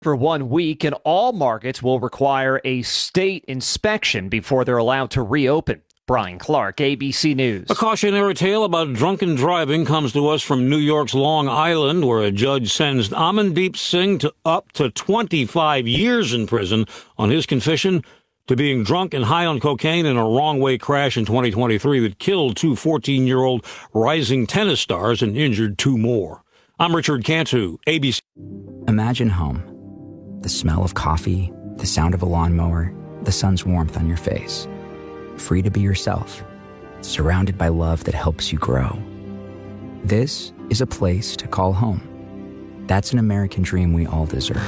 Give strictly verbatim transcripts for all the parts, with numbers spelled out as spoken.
for one week, and all markets will require a state inspection before they're allowed to reopen. Brian Clark, A B C News. A cautionary tale about drunken driving comes to us from New York's Long Island, where a judge sentenced Amandeep Singh to up to twenty-five years in prison on his confession to being drunk and high on cocaine in a wrong-way crash in twenty twenty-three that killed two fourteen-year-old rising tennis stars and injured two more. I'm Richard Cantu, A B C. Imagine home. The smell of coffee, the sound of a lawnmower, the sun's warmth on your face. Free to be yourself, surrounded by love that helps you grow. This is a place to call home. That's an American dream we all deserve.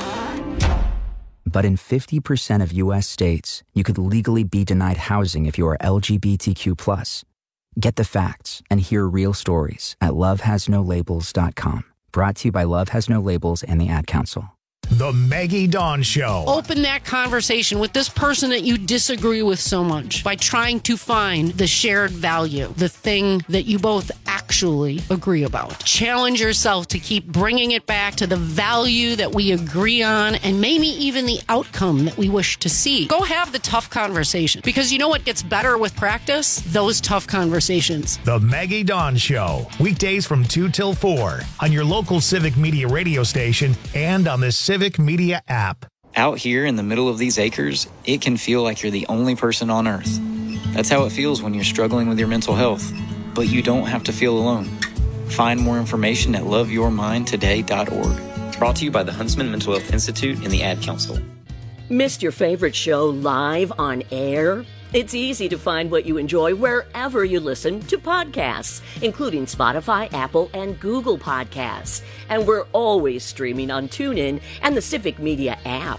But in fifty percent of U S states, you could legally be denied housing if you are L G B T Q plus. Get the facts and hear real stories at love has no labels dot com. Brought to you by Love Has No Labels and the Ad Council. The Maggie Dawn Show. Open that conversation with this person that you disagree with so much by trying to find the shared value, the thing that you both actually agree about. Challenge yourself to keep bringing it back to the value that we agree on and maybe even the outcome that we wish to see. Go have the tough conversation, because you know what gets better with practice? Those tough conversations. The Maggie Dawn Show. Weekdays from two till four on your local Civic Media radio station and on the Civic Media app. Out here in the middle of these acres, it can feel like you're the only person on earth. That's how it feels when you're struggling with your mental health. But you don't have to feel alone. Find more information at love your mind today dot org. Brought to you by the Huntsman Mental Health Institute and the Ad Council. Missed your favorite show live on air? It's easy to find what you enjoy wherever you listen to podcasts, including Spotify, Apple, and Google Podcasts. And we're always streaming on TuneIn and the Civic Media app.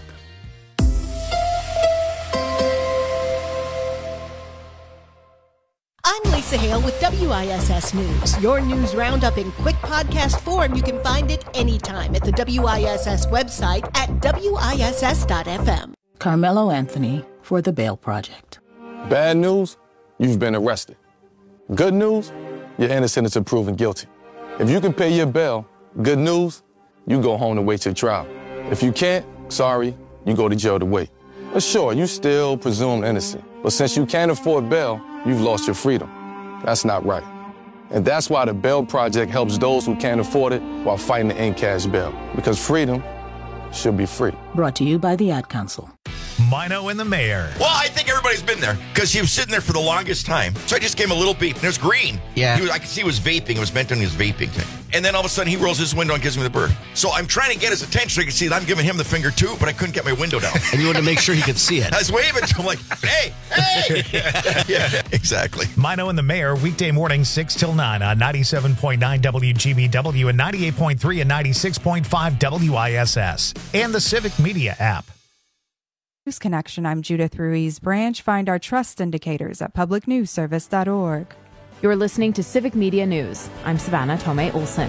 I'm Lisa Hale with W I S S News. Your news roundup in quick podcast form. You can find it anytime at the W I S S website at W I S S dot F M. Carmelo Anthony for the Bail Project. Bad news, you've been arrested. Good news, you're innocent until proven guilty. If you can pay your bail, good news, you go home to wait your trial. If you can't, sorry, you go to jail to wait. But sure, you still presumed innocent. But since you can't afford bail, you've lost your freedom. That's not right. And that's why the Bail Project helps those who can't afford it while fighting to end cash bail. Because freedom should be free. Brought to you by the Ad Council. Mino and the Mayor. Well, I think everybody's been there because he was sitting there for the longest time. So I just gave him a little beep, and it was green. Yeah. He was, I could see he was vaping. It was meant on his vaping thing. And then all of a sudden, he rolls his window and gives me the bird. So I'm trying to get his attention so he can see that I'm giving him the finger too, but I couldn't get my window down. And you wanted to make sure he could see it. I was waving to him like, hey, hey. Yeah, exactly. Mino and the Mayor, weekday morning, six till nine on ninety-seven point nine W G B W and ninety-eight point three and ninety-six point five W I S S and the Civic Media app. News Connection, I'm Judith Ruiz Branch. Find our trust indicators at public news service dot org. You're listening to Civic Media News. I'm Savannah Tomei Olson.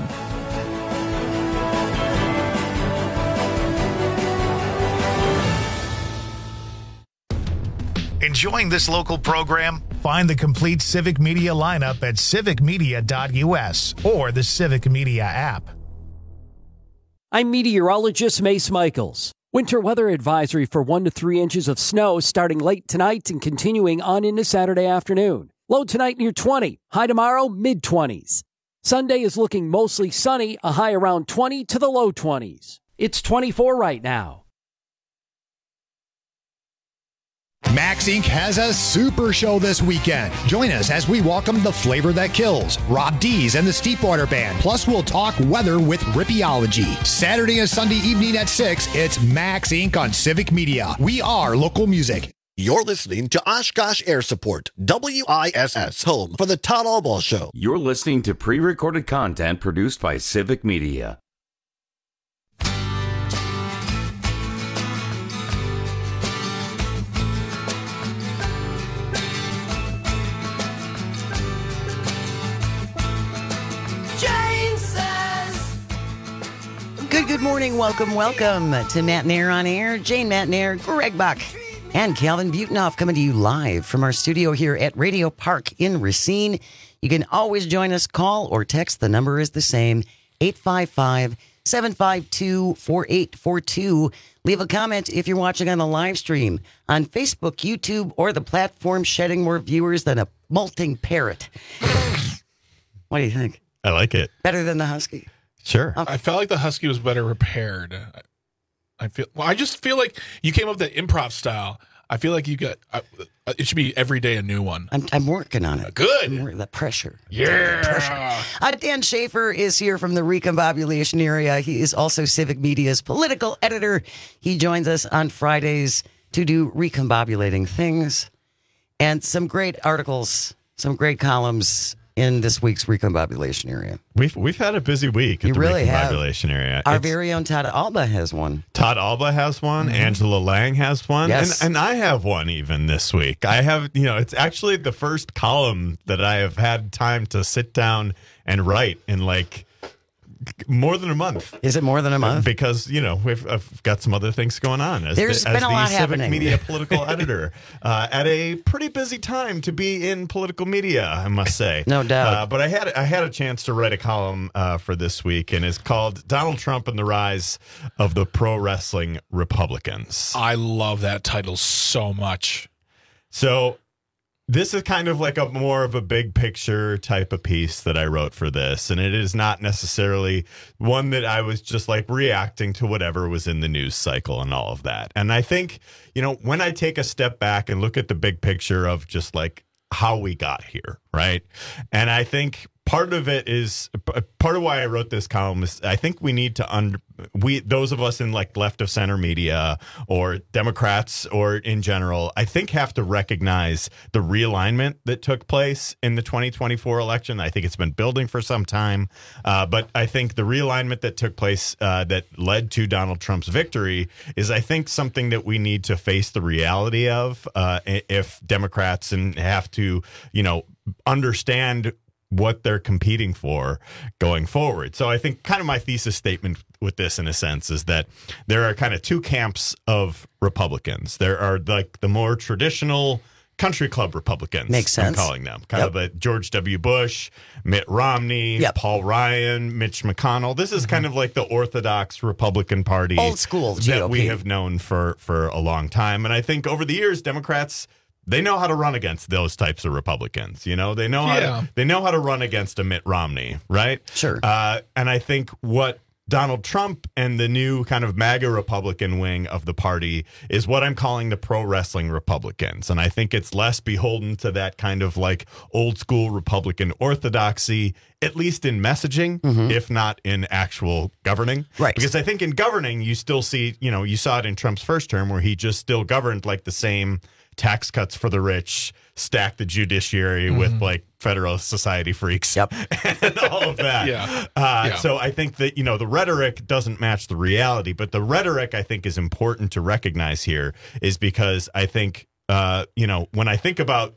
Enjoying this local program? Find the complete Civic Media lineup at civic media dot U S or the Civic Media app. I'm meteorologist Mace Michaels. Winter weather advisory for one to three inches of snow starting late tonight and continuing on into Saturday afternoon. Low tonight near twenty. High tomorrow, mid-twenties. Sunday is looking mostly sunny, a high around twenty to the low twenties. It's twenty-four right now. Max Incorporated has a super show this weekend. Join us as we welcome the Flavor That Kills, Rob Dees and the Steepwater Band. Plus, we'll talk weather with Rippeology. Saturday and Sunday evening at six, it's Max Incorporated on Civic Media. We are local music. You're listening to Oshkosh Air Support, W I S S, home for the Todd Allball Show. You're listening to pre-recorded content produced by Civic Media. Good, good morning. Welcome, welcome to Matt Nair on Air. Jane Matt Nair, Greg Buck, and Calvin Butenoff coming to you live from our studio here at Radio Park in Racine. You can always join us, call or text. The number is the same, eight five five, seven five two, four eight four two. Leave a comment if you're watching on the live stream on Facebook, YouTube, or the platform shedding more viewers than a molting parrot. What do you think? I like it. Better than the Husky? Sure. Okay. I felt like the Husky was better prepared. I feel. Well, I just feel like you came up with that improv style. I feel like you got. Uh, it should be every day a new one. I'm, I'm working on it. Good. I'm, the pressure. Yeah. The pressure. Uh, Dan Schaefer is here from the recombobulation area. He is also Civic Media's political editor. He joins us on Fridays to do recombobulating things and some great articles, some great columns in this week's recombobulation area. We've we've had a busy week at you the really recombobulation have. area. Our It's, very own Todd Alba has one. Todd Alba has one. Mm-hmm. Angela Lang has one. Yes. And, and I have one even this week. I have, you know, it's actually the first column that I have had time to sit down and write in like more than a month. Is it more than a month? Because, you know, we've I've got some other things going on as There's the, been as a the lot Civic happening. Media political editor uh, at a pretty busy time to be in political media, I must say. No doubt. Uh, but I had I had a chance to write a column uh, for this week, and it's called Donald Trump and the Rise of the Pro Wrestling Republicans. I love that title so much. So this is kind of like a more of a big picture type of piece that I wrote for this. And it is not necessarily one that I was just like reacting to whatever was in the news cycle and all of that. And I think, you know, when I take a step back and look at the big picture of just like how we got here, right? And I think part of it is part of why I wrote this column is I think we need to under we those of us in like left of center media or Democrats or in general, I think have to recognize the realignment that took place in the twenty twenty-four election. I think it's been building for some time, uh, but I think the realignment that took place uh, that led to Donald Trump's victory is I think something that we need to face the reality of uh, if Democrats and have to, you know, understand what they're competing for going forward. So I think kind of my thesis statement with this, in a sense, is that there are kind of two camps of Republicans. There are like the more traditional country club Republicans. Makes sense. I'm calling them. Kind Yep. of like George W. Bush, Mitt Romney, Yep. Paul Ryan, Mitch McConnell. This is kind of like the orthodox Republican Party. Old school G O P. That we have known for, for a long time. And I think over the years, Democrats, they know how to run against those types of Republicans. You know, they know how Yeah. to, they know how to run against a Mitt Romney, right? Sure. Uh, and I think what Donald Trump and the new kind of MAGA Republican wing of the party is what I'm calling the pro wrestling Republicans. And I think it's less beholden to that kind of like old school Republican orthodoxy, at least in messaging, Mhm. if not in actual governing. Right. Because I think in governing, you still see, you know, you saw it in Trump's first term where he just still governed like the same tax cuts for the rich, stack the judiciary Mm-hmm. with like Federalist Society freaks, Yep. and all of that. Yeah. Uh, Yeah. So I think that, you know, the rhetoric doesn't match the reality, but the rhetoric I think is important to recognize here is because I think, uh, you know, when I think about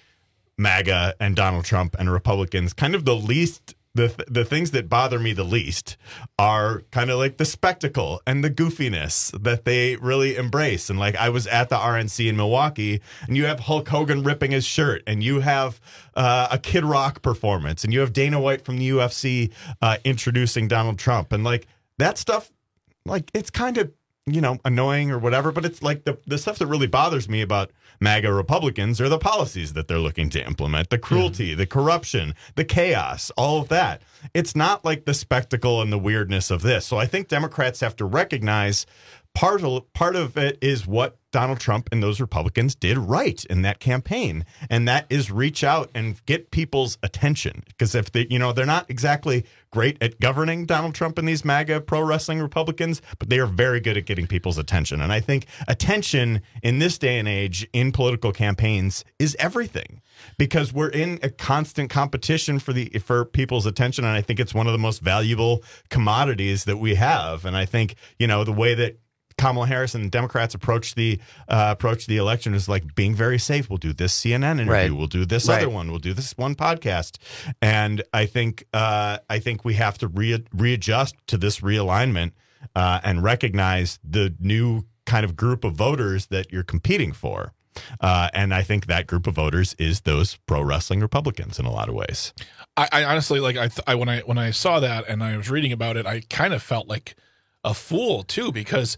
MAGA and Donald Trump and Republicans, kind of the least The the things that bother me the least are kind of like the spectacle and the goofiness that they really embrace. And like I was at the R N C in Milwaukee, and you have Hulk Hogan ripping his shirt, and you have uh, a Kid Rock performance, and you have Dana White from the U F C uh, introducing Donald Trump, and like that stuff, like it's kind of, you know, annoying or whatever, but it's like the the stuff that really bothers me about MAGA Republicans are the policies that they're looking to implement, the cruelty, the corruption, the chaos, all of that. It's not like the spectacle and the weirdness of this. So I think Democrats have to recognize part of, part of it is what Donald Trump and those Republicans did right in that campaign. And that is reach out and get people's attention. Because if they, you know, they're not exactly great at governing, Donald Trump and these MAGA pro wrestling Republicans, but they are very good at getting people's attention. And I think attention in this day and age in political campaigns is everything, because we're in a constant competition for the for people's attention. And I think it's one of the most valuable commodities that we have. And I think, you know, the way that Kamala Harris and Democrats approach the uh, approach the election is like being very safe. We'll do this C N N interview. Right. We'll do this Right. other one. We'll do this one podcast. And I think uh, I think we have to re- readjust to this realignment uh, and recognize the new kind of group of voters that you're competing for. Uh, and I think that group of voters is those pro wrestling Republicans in a lot of ways. I, I honestly like I, th- I when I when I saw that and I was reading about it, I kind of felt like a fool too, because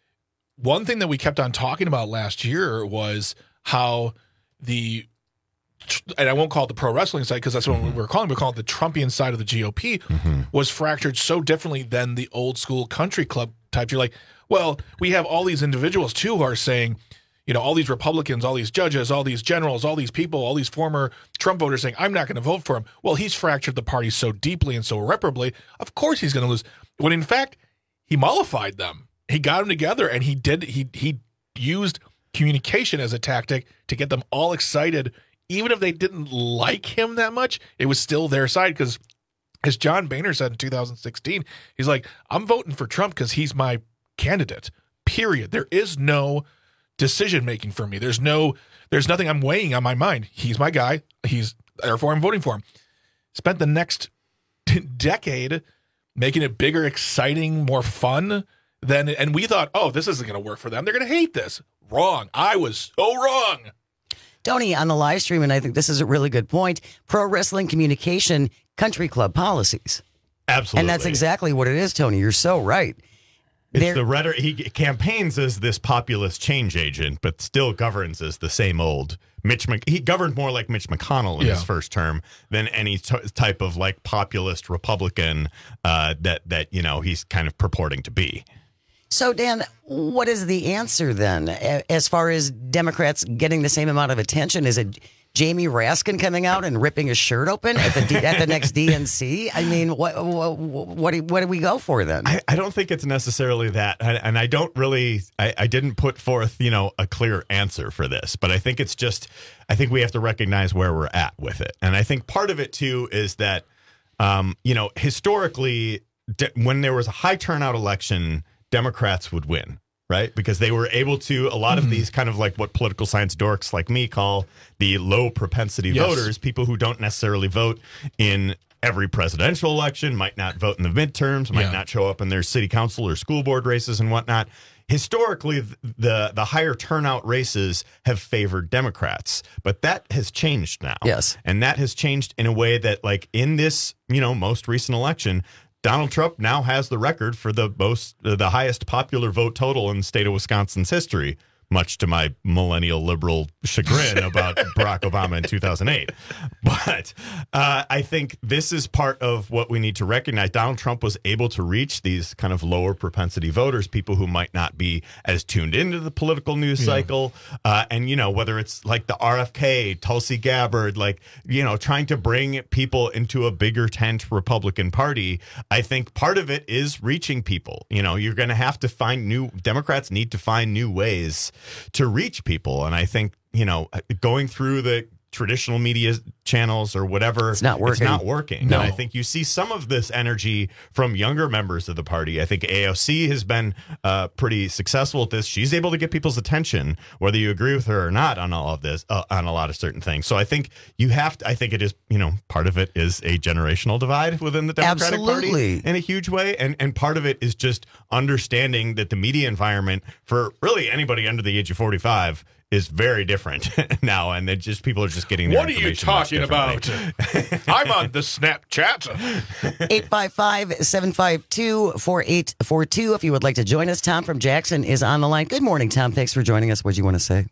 one thing that we kept on talking about last year was how the, and I won't call it the pro wrestling side because that's what mm-hmm. we were calling it, we call it the Trumpian side of the G O P, mm-hmm. was fractured so differently than the old school country club type. You're like, well, we have all these individuals too who are saying, you know, all these Republicans, all these judges, all these generals, all these people, all these former Trump voters saying, I'm not going to vote for him. Well, he's fractured the party so deeply and so irreparably. Of course he's going to lose. When in fact, he mollified them. He got them together, and he did. He he used communication as a tactic to get them all excited. Even if they didn't like him that much, it was still their side. Because as John Boehner said in two thousand sixteen, he's like, I'm voting for Trump because he's my candidate, period. There is no decision making for me. There's no, there's nothing I'm weighing on my mind. He's my guy. He's, therefore I'm voting for him. Spent the next decade making it bigger, exciting, more fun than, and we thought, oh, this isn't going to work for them. They're going to hate this. Wrong. I was so wrong. Tony, on the live stream, and I think this is a really good point, pro wrestling communication, country club policies. Absolutely. And that's exactly what it is, Tony. You're so right. It's They're, the rhetoric. He campaigns as this populist change agent, but still governs as the same old Mitch. Mc, he governed more like Mitch McConnell in yeah. his first term than any t- type of like populist Republican uh, that that you know he's kind of purporting to be. So, Dan, what is the answer then, as far as Democrats getting the same amount of attention? Is it Jamie Raskin coming out and ripping his shirt open at the D, at the next D N C? I mean, what what what do, what do we go for then? I, I don't think it's necessarily that, and I don't really, I, I didn't put forth, you know, a clear answer for this, but I think it's just, I think we have to recognize where we're at with it, and I think part of it too is that, um, you know, historically, de- when there was a high turnout election, Democrats would win. Right? Because they were able to, a lot of these kind of like what political science dorks like me call the low propensity yes. voters, people who don't necessarily vote in every presidential election, might not vote in the midterms, might yeah. not show up in their city council or school board races and whatnot. Historically, the the higher turnout races have favored Democrats, but that has changed now. Yes. And that has changed in a way that, like, in this, you know, most recent election, Donald Trump now has the record for the most, uh, the highest popular vote total in the state of Wisconsin's history, much to my millennial liberal chagrin about Barack Obama in two thousand eight. But uh, I think this is part of what we need to recognize. Donald Trump was able to reach these kind of lower propensity voters, people who might not be as tuned into the political news yeah. cycle. Uh, and, you know, whether it's like the R F K, Tulsi Gabbard, like, you know, trying to bring people into a bigger tent Republican Party. I think part of it is reaching people. You know, you're going to have to find new, Democrats need to find new ways to reach people. And I think, you know, going through the traditional media channels or whatever, it's not working. It's not working. No. And I think you see some of this energy from younger members of the party. I think A O C has been uh, pretty successful at this. She's able to get people's attention, whether you agree with her or not on all of this, uh, on a lot of certain things. So I think you have to, I think it is, you know, part of it is a generational divide within the Democratic Absolutely. Party in a huge way. And, and part of it is just understanding that the media environment for really anybody under the age of forty-five is very different now, and that just people are just getting their What are you talking about? I'm on the Snapchat. eight five five, seven five two, four eight four two. If you would like to join us, Tom from Jackson is on the line. Good morning, Tom. Thanks for joining us. What do you want to say?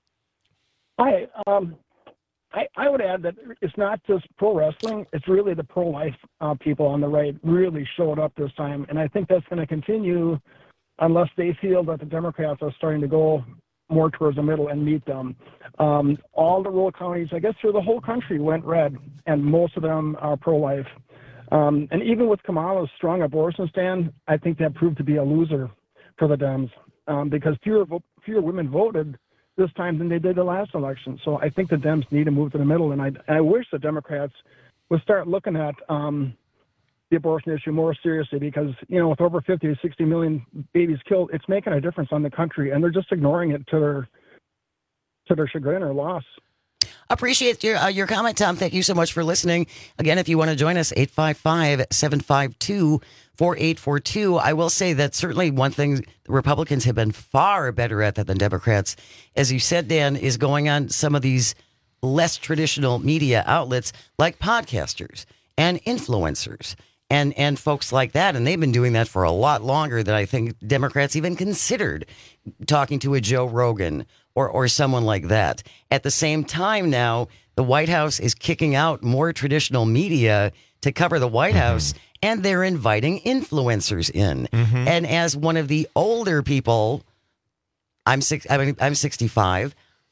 Hi. Um, I, I would add that it's not just pro wrestling. It's really the pro-life uh, people on the right really showed up this time, and I think that's going to continue unless they feel that the Democrats are starting to go more towards the middle and meet them. Um, all the rural counties, I guess through the whole country, went red, and most of them are pro-life. Um, and even with Kamala's strong abortion stand, I think that proved to be a loser for the Dems um, because fewer fewer women voted this time than they did the last election. So I think the Dems need to move to the middle, and I, I wish the Democrats would start looking at um, the abortion issue more seriously because, you know, with over fifty to sixty million babies killed, it's making a difference on the country, and they're just ignoring it to their to their chagrin or loss. Appreciate your uh, your comment, Tom. Thank you so much for listening. Again, if you want to join us, eight five five, seven five two, four eight four two. I will say that certainly one thing Republicans have been far better at that than Democrats, as you said, Dan, is going on some of these less traditional media outlets like podcasters and influencers and, and folks like that. And they've been doing that for a lot longer than I think Democrats even considered, talking to a Joe Rogan or, or someone like that. At the same time now, the White House is kicking out more traditional media to cover the White House, and they're inviting influencers in. Mm-hmm. And as one of the older people, I'm six, I mean, I'm sixty-five.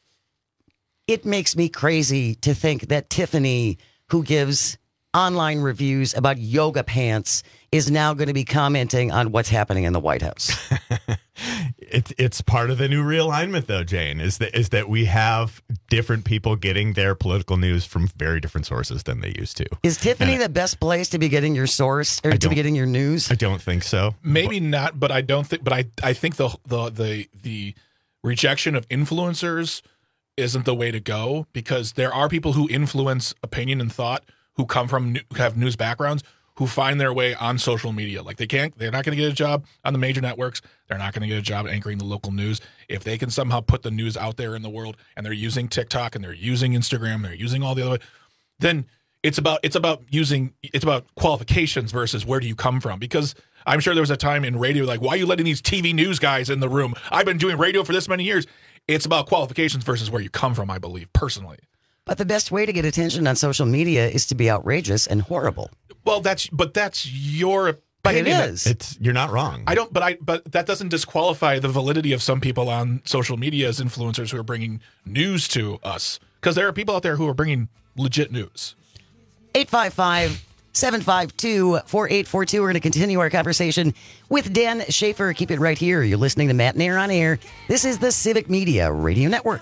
It makes me crazy to think that Tiffany, who gives online reviews about yoga pants, is now going to be commenting on what's happening in the White House. It's it's part of the new realignment, though, Jane, is that is that we have different people getting their political news from very different sources than they used to. Is Tiffany And the best place to be getting your source or I to be don't- getting your news? I don't think so. Maybe not, but I don't think. But I I think the the the the rejection of influencers isn't the way to go, because there are people who influence opinion and thought who come from new, have news backgrounds who find their way on social media. Like they can't, they're not going to get a job on the major networks. They're not going to get a job anchoring the local news. If they can somehow put the news out there in the world, and they're using TikTok and they're using Instagram, they're using all the other, then it's about it's about using it's about qualifications versus where do you come from. Because I'm sure there was a time in radio like, why are you letting these T V news guys in the room? I've been doing radio for this many years. It's about qualifications versus where you come from, I believe, personally. But the best way to get attention on social media is to be outrageous and horrible. Well, that's but that's your opinion. But it is. It's you're not wrong. I don't, but I, but that doesn't disqualify the validity of some people on social media as influencers who are bringing news to us, because there are people out there who are bringing legit news. eight five five, seven five two, four eight four two. We're going to continue our conversation with Dan Schaefer. Keep it right here. You're listening to Matt Nair on Air. This is the Civic Media Radio Network.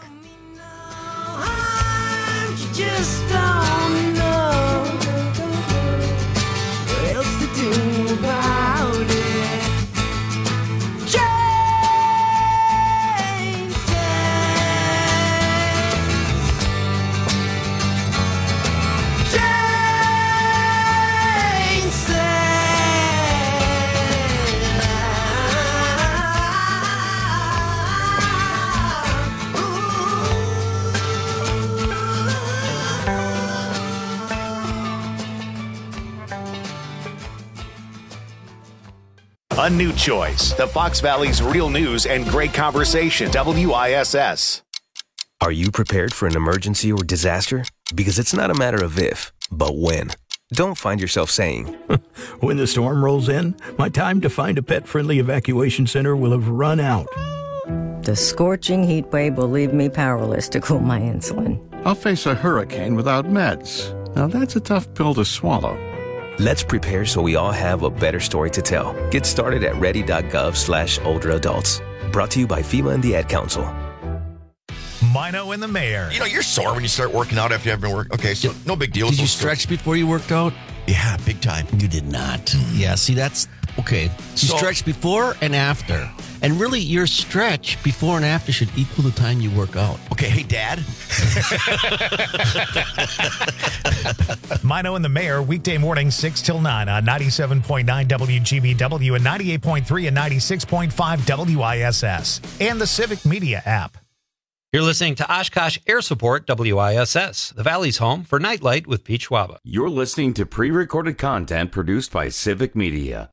Just don't know what else to do about it. Jane said, Jane A new choice. The Fox Valley's real news and great conversation. W I S S. Are you prepared for an emergency or disaster? Because it's not a matter of if, but when. Don't find yourself saying, when the storm rolls in, my time to find a pet-friendly evacuation center will have run out. The scorching heat wave will leave me powerless to cool my insulin. I'll face a hurricane without meds. Now that's a tough pill to swallow. Let's prepare so we all have a better story to tell. Get started at ready.gov slash older adults. Brought to you by FEMA and the Ad Council. Mino and the Mayor. You know, you're sore when you start working out after you haven't been working. Okay, so no big deal. Did So- you stretch before you worked out? Yeah, big time. You did not. Yeah, see, that's okay. You So- stretch before and after. And really, your stretch before and after should equal the time you work out. Okay, hey, Dad. Mino and the Mayor, weekday morning, six till nine on ninety-seven point nine W G B W and ninety-eight point three and ninety-six point five W I S S and the Civic Media app. You're listening to Oshkosh Air Support, W I S S, the Valley's home for Nightlight with Pete Schwaba. You're listening to pre-recorded content produced by Civic Media.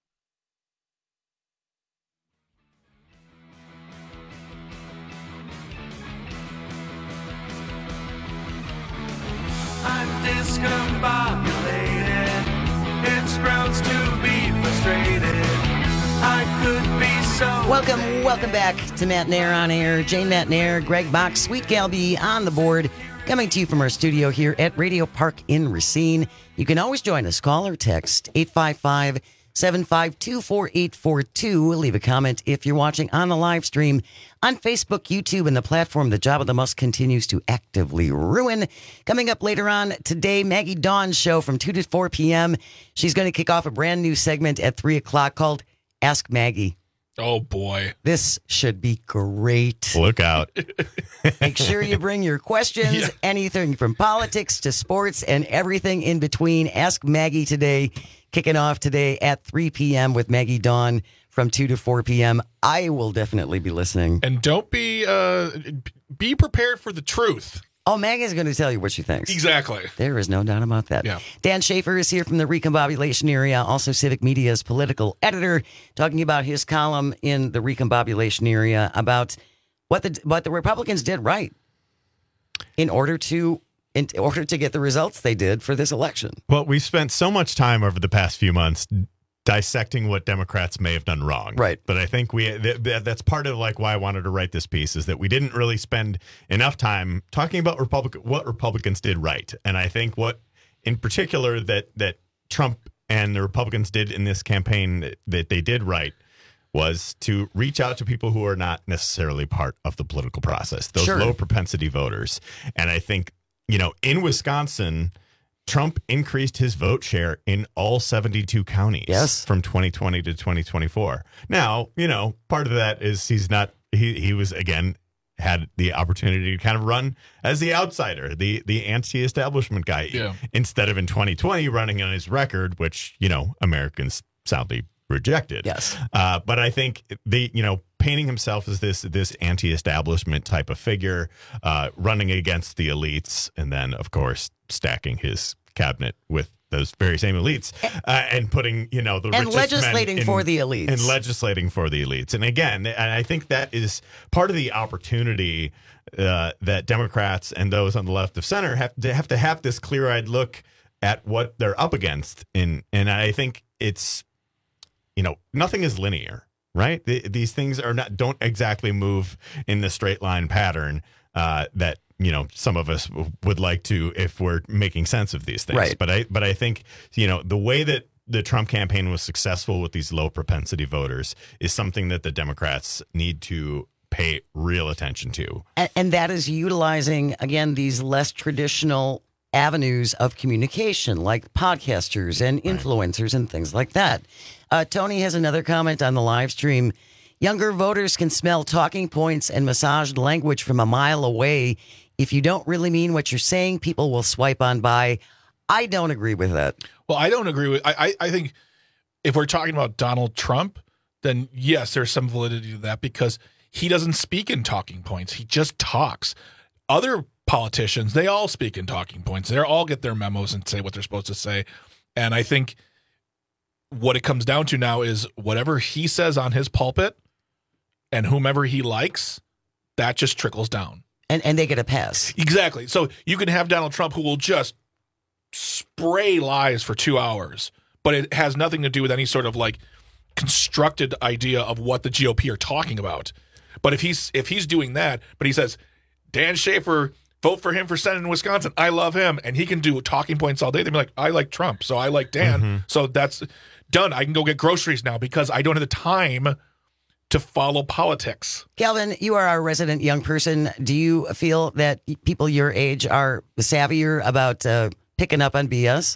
I'm discombobulated. It's grounds to be frustrated. I could be so. Welcome, welcome back to Matt Nair on Air. Jane Matt Nair, Greg Box, Sweet Galby on the board. Coming to you from our studio here at Radio Park in Racine. You can always join us. Call or text eight five five, seven five two, four eight four two. Leave a comment if you're watching on the live stream on Facebook, YouTube, and the platform the Job of the Month continues to actively ruin. Coming up later on today, Maggie Dawn's show from two to four p.m. She's going to kick off a brand new segment at three o'clock called Ask Maggie. Oh, boy. This should be great. Look out. Make sure you bring your questions, Yeah. anything from politics to sports and everything in between. Ask Maggie today. kicking off today at three p.m. with Maggie Dawn from two to four p.m. I will definitely be listening. And don't be uh, be prepared for the truth. Oh, Maggie's going to tell you what she thinks. Exactly. There is no doubt about that. Yeah. Dan Schaefer is here from the Recombobulation Area, also Civic Media's political editor, talking about his column in the Recombobulation Area about what the what the Republicans did right in order to in order to get the results they did for this election. Well, we've spent so much time over the past few months dissecting what Democrats may have done wrong. Right. But I think we th- th- that's part of like why I wanted to write this piece, is that we didn't really spend enough time talking about Republic what Republicans did right. And I think what in particular that that Trump and the Republicans did in this campaign that, that they did right was to reach out to people who are not necessarily part of the political process, those Sure. low propensity voters. And I think, you know, in Wisconsin, Trump increased his vote share in all seventy-two counties Yes. from twenty twenty to twenty twenty-four. Now, you know, part of that is he's not, he, he was, again, had the opportunity to kind of run as the outsider, the the anti-establishment guy, Yeah. instead of in twenty twenty running on his record, which, you know, Americans soundly rejected. Yes. Uh, but I think the, you know, painting himself as this this anti-establishment type of figure, uh, running against the elites, and then, of course, stacking his cabinet with those very same elites, uh, and putting, you know, the And richest men legislating in- for the elites. and legislating for the elites. And again, and I think that is part of the opportunity uh, that Democrats and those on the left of center have to have to have this clear-eyed look at what they're up against. In and I think it's, you know, nothing is linear, right? The, these things are not don't exactly move in the straight line pattern uh, that, you know, some of us w- would like to if we're making sense of these things. Right. But I but I think, you know, the way that the Trump campaign was successful with these low propensity voters is something that the Democrats need to pay real attention to. And, and that is utilizing, again, these less traditional avenues of communication like podcasters and influencers and things like that. Uh, Tony has another comment on the live stream. Younger voters can smell talking points and massaged language from a mile away. If you don't really mean what you're saying, people will swipe on by. I don't agree with that. Well, I don't agree with. I, I, I think if we're talking about Donald Trump, then yes, there's some validity to that because he doesn't speak in talking points. He just talks. Other politicians, they all speak in talking points. They all get their memos and say what they're supposed to say. And I think what it comes down to now is whatever he says on his pulpit and whomever he likes, that just trickles down. And and they get a pass. Exactly. So you can have Donald Trump who will just spray lies for two hours, but it has nothing to do with any sort of like constructed idea of what the G O P are talking about. But if he's if he's doing that, but he says, Dan Schaefer, vote for him for Senate in Wisconsin. I love him. And he can do talking points all day. They'd be like, I like Trump, so I like Dan. Mm-hmm. So that's done. I can go get groceries now because I don't have the time to follow politics. Calvin, you are our resident young person. Do you feel that people your age are savvier about uh, picking up on B S?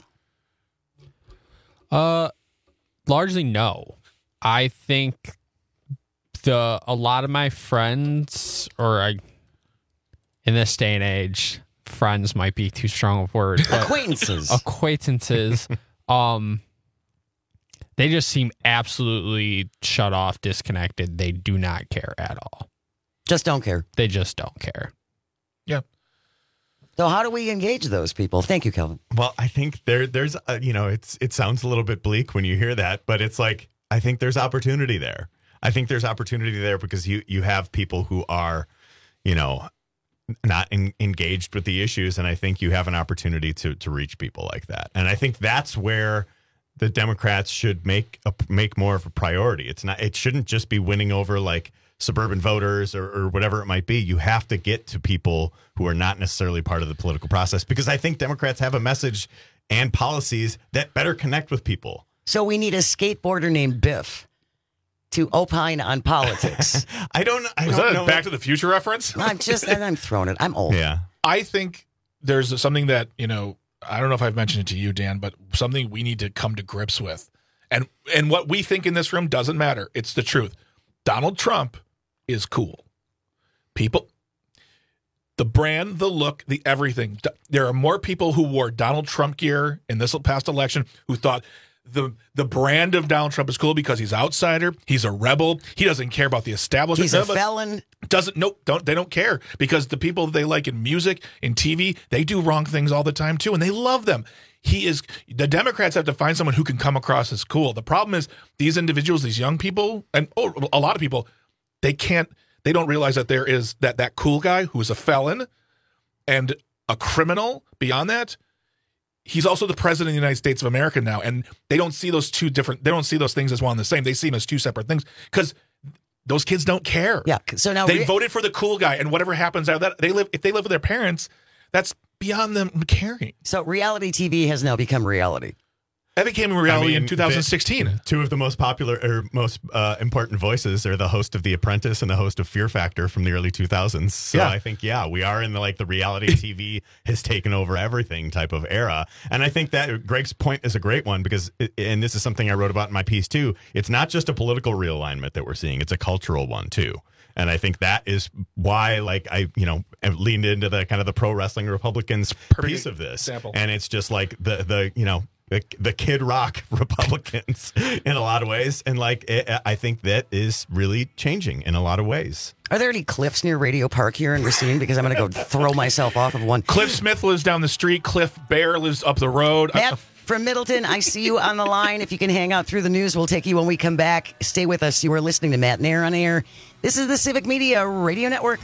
Uh, largely no. I think the a lot of my friends, or I, in this day and age, friends might be too strong of a word. but Acquaintances. Acquaintances. um, they just seem absolutely shut off, disconnected. They do not care at all. Just don't care. They just don't care. Yeah. So how do we engage those people? Thank you, Calvin. Well, I think there there's a, you know, it's it sounds a little bit bleak when you hear that, but it's like I think there's opportunity there. I think there's opportunity there because you you have people who are, you know, not in, engaged with the issues, and I think you have an opportunity to to reach people like that. And I think that's where the Democrats should make a, make more of a priority. It's not it shouldn't just be winning over like suburban voters or, or whatever it might be. You have to get to people who are not necessarily part of the political process, because I think Democrats have a message and policies that better connect with people. So we need a skateboarder named Biff to opine on politics. I don't. I Was don't that know. a Back to the Future reference? I'm just, and I'm throwing it. I'm old. Yeah. I think there's something that, you know, I don't know if I've mentioned it to you, Dan, but something we need to come to grips with. And and what we think in this room doesn't matter. It's the truth. Donald Trump is cool. People, the brand, the look, the everything. There are more people who wore Donald Trump gear in this past election who thought the the brand of Donald Trump is cool because he's outsider. He's a rebel. He doesn't care about the establishment. He's a felon. Doesn't nope. Don't they don't care because the people they like in music, in T V, they do wrong things all the time too, and they love them. He is the Democrats have to find someone who can come across as cool. The problem is these individuals, these young people, and oh, a lot of people, they can't. They don't realize that there is that that cool guy who is a felon and a criminal. Beyond that, he's also the president of the United States of America now, and they don't see those two different. They don't see those things as one and the same. They see them as two separate things because those kids don't care. Yeah. So now they re- voted for the cool guy, and whatever happens out of that, they live. If they live with their parents, that's beyond them caring. So reality T V has now become reality. That became a reality I mean, in two thousand sixteen. The, two of the most popular or most uh, important voices are the host of The Apprentice and the host of Fear Factor from the early two thousands. So Yeah. I think, yeah, we are in the like the reality T V has taken over everything type of era. And I think that Greg's point is a great one because, it, and this is something I wrote about in my piece too, it's not just a political realignment that we're seeing, it's a cultural one too. And I think that is why, like, I, you know, have leaned into the kind of the pro wrestling Republicans piece of this. example. And it's just like the, the you know, the, the Kid Rock Republicans in a lot of ways. And like, it, I think that is really changing in a lot of ways. Are there any cliffs near Radio Park here in Racine? Because I'm going to go throw myself off of one. Cliff Smith lives down the street. Cliff Bear lives up the road. Matt from Middleton, I see you on the line. If you can hang out through the news, we'll take you when we come back. Stay with us. You are listening to Matt Nair on air. This is the Civic Media Radio Network.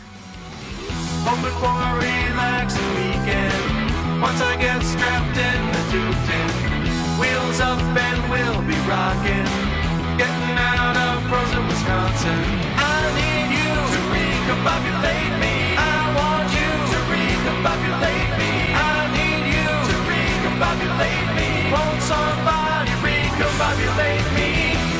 Home before a relaxing weekend. Once I get strapped in the two-ten, wheels up and we'll be rocking. Getting out of frozen Wisconsin. I need you to recombobulate me. I want you to recombobulate me. I need you to recombobulate me. Won't somebody recombobulate me?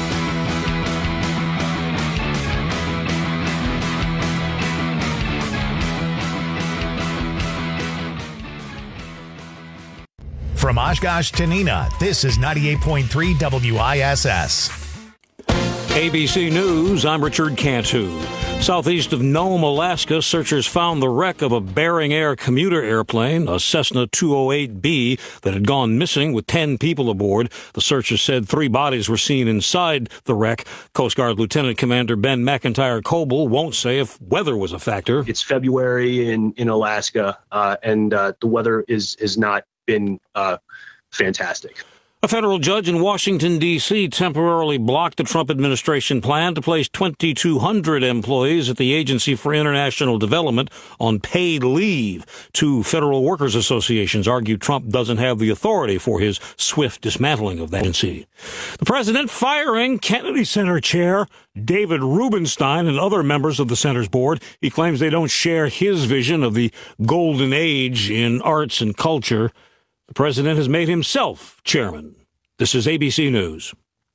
From Oshkosh to Neenah, this is ninety-eight point three W I S S. A B C News, I'm Richard Cantu. Southeast of Nome, Alaska, searchers found the wreck of a Bering Air commuter airplane, a Cessna two oh eight B, that had gone missing with ten people aboard. The searchers said three bodies were seen inside the wreck. Coast Guard Lieutenant Commander Ben McIntyre Coble won't say if weather was a factor. It's February in, in Alaska, uh, and uh, the weather is, is not been uh, fantastic. A federal judge in Washington, D C temporarily blocked the Trump administration plan to place twenty-two hundred employees at the Agency for International Development on paid leave. Two federal workers associations argue Trump doesn't have the authority for his swift dismantling of that agency. The president firing Kennedy Center chair David Rubenstein and other members of the center's board. He claims they don't share his vision of the golden age in arts and culture. The president has made himself chairman. This is A B C News.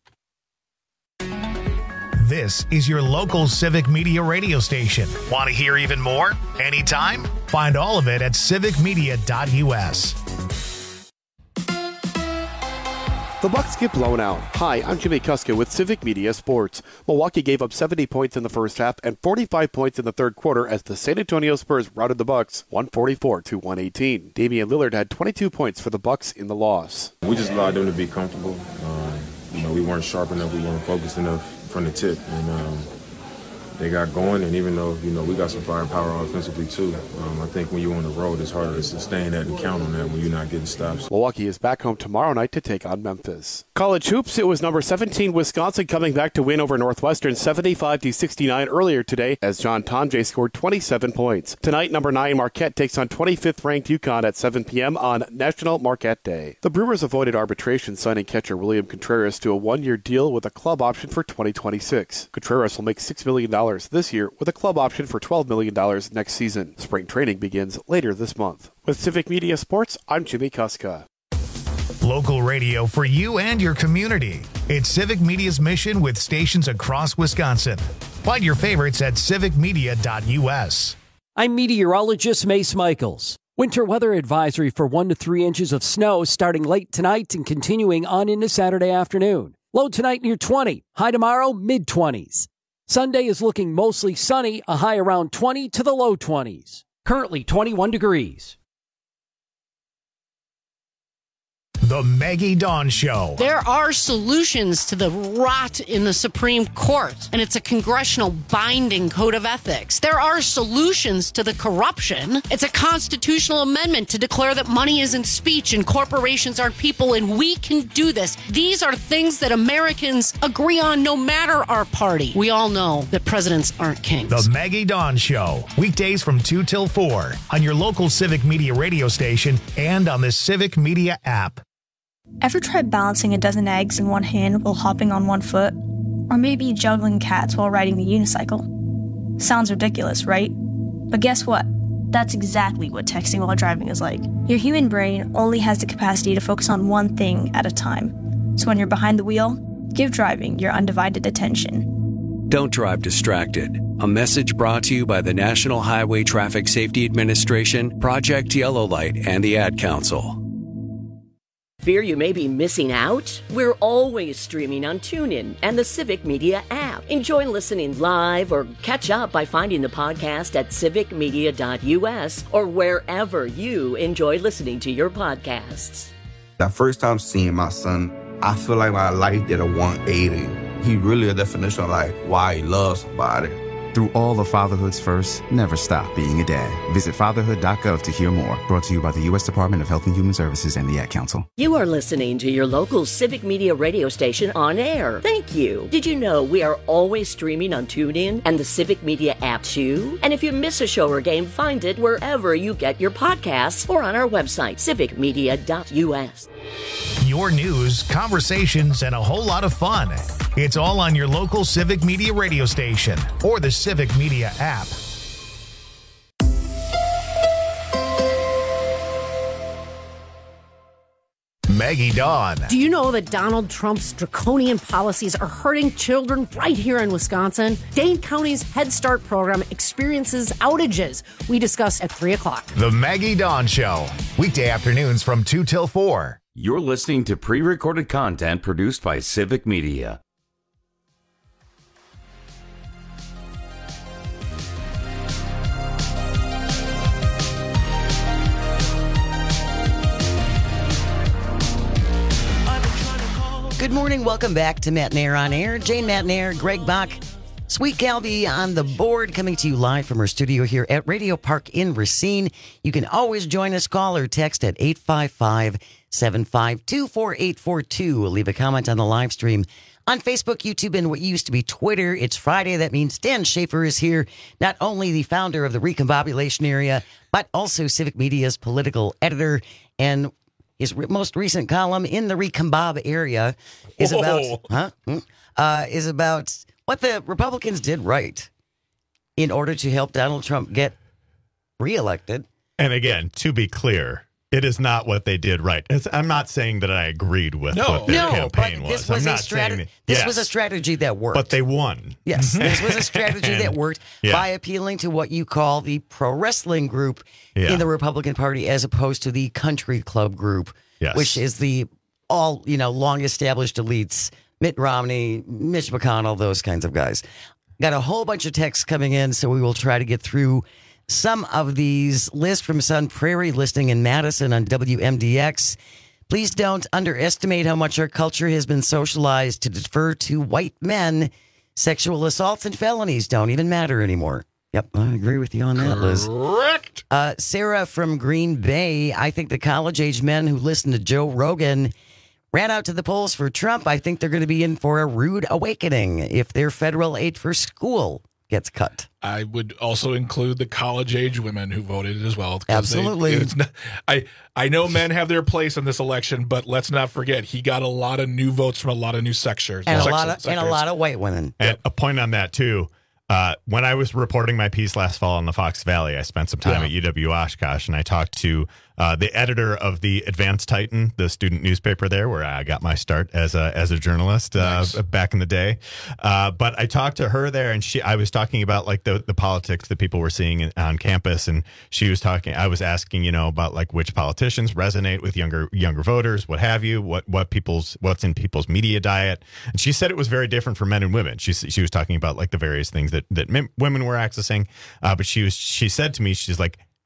This is your local Civic Media radio station. Want to hear even more? Anytime? Find all of it at civic media dot U S. The Bucks get blown out. Hi, I'm Jimmy Kuska with Civic Media Sports. Milwaukee gave up seventy points in the first half and forty-five points in the third quarter as the San Antonio Spurs routed the Bucks one forty-four to one eighteen. Damian Lillard had twenty-two points for the Bucks in the loss. We just allowed them to be comfortable. Um, you know, we weren't sharp enough. We weren't focused enough from the tip. And um, they got going, and even though, you know, we got some firepower offensively too, um, I think when you're on the road, it's harder to sustain that and count on that when you're not getting stops. Milwaukee is back home tomorrow night to take on Memphis. College hoops, it was number seventeen Wisconsin coming back to win over Northwestern seventy-five to sixty-nine earlier today as John Tonje scored twenty-seven points. Tonight, number nine Marquette takes on twenty-fifth ranked UConn at seven p.m. on National Marquette Day. The Brewers avoided arbitration, signing catcher William Contreras to a one-year deal with a club option for twenty twenty-six. Contreras will make six million dollars this year with a club option for twelve million dollars next season. Spring training begins later this month. With Civic Media Sports, I'm Jimmy Kuska. Local radio for you and your community. It's Civic Media's mission with stations across Wisconsin. Find your favorites at civic media dot U S. I'm meteorologist Mace Michaels. Winter weather advisory for one to three inches of snow starting late tonight and continuing on into Saturday afternoon. Low tonight near twenty. High tomorrow, mid-twenties. Sunday is looking mostly sunny, a high around twenty to the low twenties. Currently twenty-one degrees. The Maggie Dawn Show. There are solutions to the rot in the Supreme Court, and it's a congressional binding code of ethics. There are solutions to the corruption. It's a constitutional amendment to declare that money isn't speech and corporations aren't people, and we can do this. These are things that Americans agree on no matter our party. We all know that presidents aren't kings. The Maggie Dawn Show. Weekdays from two till four on your local Civic Media radio station and on the Civic Media app. Ever tried balancing a dozen eggs in one hand while hopping on one foot? Or maybe juggling cats while riding the unicycle? Sounds ridiculous, right? But guess what? That's exactly what texting while driving is like. Your human brain only has the capacity to focus on one thing at a time. So when you're behind the wheel, give driving your undivided attention. Don't drive distracted. A message brought to you by the National Highway Traffic Safety Administration, Project Yellow Light, and the Ad Council. Fear you may be missing out? We're always streaming on TuneIn and the Civic Media app. Enjoy listening live or catch up by finding the podcast at civic media dot u s or wherever you enjoy listening to your podcasts. The first time seeing my son, I feel like my life did a one eighty. He really a definition of like why he loves somebody. Through all of fatherhood's first, never stop being a dad. Visit fatherhood dot gov to hear more. Brought to you by the U S Department of Health and Human Services and the Ad Council. You are listening to your local Civic Media radio station on air. Thank you. Did you know we are always streaming on TuneIn and the Civic Media app too? And if you miss a show or game, find it wherever you get your podcasts or on our website, civic media dot u s. Your news, conversations, and a whole lot of fun. It's all on your local Civic Media radio station or the Civic Media app. Maggie Dawn. Do you know that Donald Trump's draconian policies are hurting children right here in Wisconsin? Dane County's Head Start program experiences outages. We discuss at three o'clock. The Maggie Dawn Show. Weekday afternoons from two till four. You're listening to pre-recorded content produced by Civic Media. Good morning. Welcome back to Matt Nair on Air. Jane Matt Nair, Greg Bach, Sweet Calby on the board, coming to you live from our studio here at Radio Park in Racine. You can always join us. Call or text at eight five five, seven five two, four eight four two. We'll leave a comment on the live stream on Facebook, YouTube, and what used to be Twitter. It's Friday. That means Dan Schaefer is here, not only the founder of the Recombobulation Area, but also Civic Media's political editor. And his re- most recent column in the Recombob area is Whoa. about huh? uh, is about what the Republicans did right in order to help Donald Trump get reelected. And again, to be clear, it is not what they did right. It's, I'm not saying that I agreed with No. what their No, campaign but was. this was I'm a not strate- saying that- this yes, was a strategy that worked. but they won. Yes, this was a strategy that worked Yeah. by appealing to what you call the pro wrestling group Yeah. in the Republican Party as opposed to the country club group, Yes. which is the all, you know, long established elites, Mitt Romney, Mitch McConnell, those kinds of guys. Got a whole bunch of texts coming in, so we will try to get through some of these. Liz from Sun Prairie listening in Madison on W M D X. Please don't underestimate how much our culture has been socialized to defer to white men. Sexual assaults and felonies don't even matter anymore. Yep, I agree with you on that, Liz. Correct. Uh, Sarah from Green Bay. I think the college-age men who listen to Joe Rogan ran out to the polls for Trump. I think they're going to be in for a rude awakening if their federal aid for school gets cut. I would also include the college-age women who voted as well. 'cause Absolutely. They, it's not, I, I know men have their place in this election, but let's not forget, he got a lot of new votes from a lot of new sectors. And a sex- lot of and a sectors. lot of white women. And a point on that, too. Uh, when I was reporting my piece last fall on the Fox Valley, I spent some time Yeah. at U W Oshkosh, and I talked to uh, the editor of the Advanced Titan, the student newspaper there, where I got my start as a as a journalist uh, Nice. back in the day. Uh, but I talked to her there, and she I was talking about like the, the politics that people were seeing in, on campus, and she was talking. I was asking, you know, about like which politicians resonate with younger younger voters, what have you, what what people's what's in people's media diet, and she said it was very different for men and women. She she was talking about like the various things that that men, women were accessing, uh, but she was she said to me, she's like,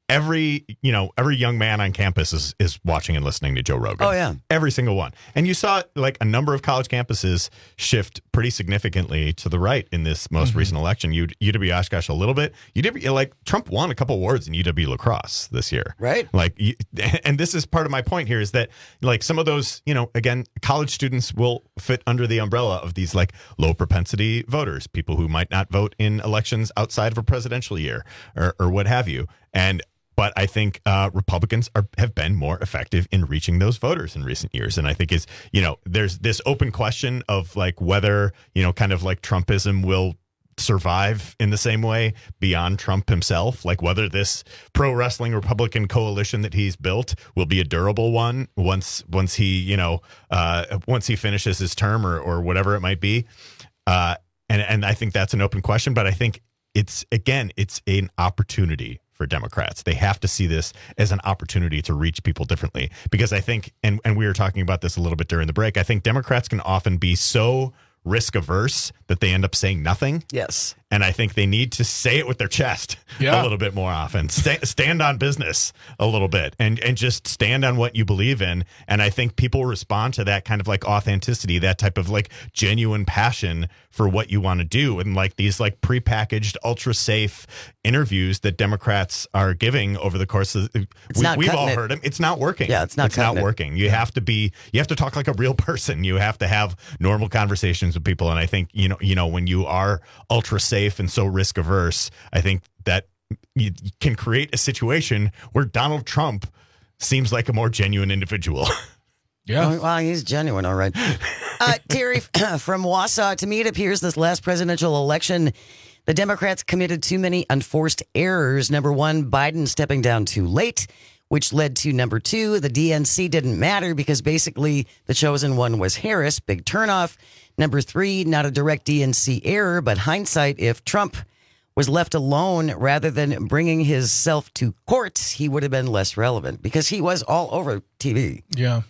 every, you know, every young man on campus is, is watching and listening to Joe Rogan. Oh, yeah. Every single one. And you saw like a number of college campuses shift pretty significantly to the right in this most Mm-hmm. recent election. U, UW Oshkosh a little bit. U W, like Trump won a couple awards in U W lacrosse this year. Right. Like, you, and this is part of my point here is that like some of those, you know, again, college students will fit under the umbrella of these like low propensity voters, people who might not vote in elections outside of a presidential year or, or what have you. And But I think uh, Republicans are have been more effective in reaching those voters in recent years. And I think is, you know, there's this open question of like whether, you know, kind of like Trumpism will survive in the same way beyond Trump himself, like whether this pro wrestling Republican coalition that he's built will be a durable one once once he, you know, uh, once he finishes his term or, or whatever it might be. Uh, and, and I think that's an open question. But I think it's, again, it's an opportunity for Democrats. They have to see this as an opportunity to reach people differently, because I think, and, and we were talking about this a little bit during the break, I think Democrats can often be so risk averse that they end up saying nothing. Yes. And I think they need to say it with their chest Yeah. a little bit more often. Sta- stand on business a little bit and, and just stand on what you believe in. And I think people respond to that kind of like authenticity, that type of like genuine passion for what you want to do. And like these like prepackaged, ultra safe interviews that Democrats are giving over the course of we, not we've cutting all it. heard them. It's not working. Yeah, it's not It's not cutting it. working. You have to be, you have to talk like a real person. You have to have normal conversations with people. And I think, you know, you know, when you are ultra safe and so risk averse, I think that you can create a situation where Donald Trump seems like a more genuine individual. Yeah. Oh, well, he's genuine, all right. Uh, Terry from Wausau, to me, it appears this last presidential election, the Democrats committed too many unforced errors. Number one, Biden stepping down too late, which led to number two, the D N C didn't matter because basically the chosen one was Harris, big turnoff. Number three, not a direct D N C error, but hindsight. If Trump was left alone rather than bringing himself to court, he would have been less relevant because he was all over T V. Yeah.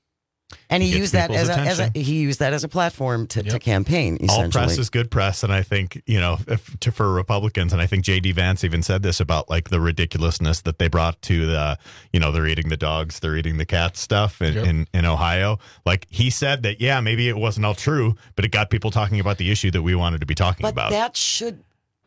And he Gets used that as people's a, as a attention. he used that as a platform to, to Yep. campaign. Essentially, All press is good press, and I think you know if, to, for Republicans, and I think J D Vance even said this about like the ridiculousness that they brought to the, you know, they're eating the dogs, they're eating the cats stuff in, Yep. in, in Ohio. Like he said that, yeah, maybe it wasn't all true, but it got people talking about the issue that we wanted to be talking but about. that should.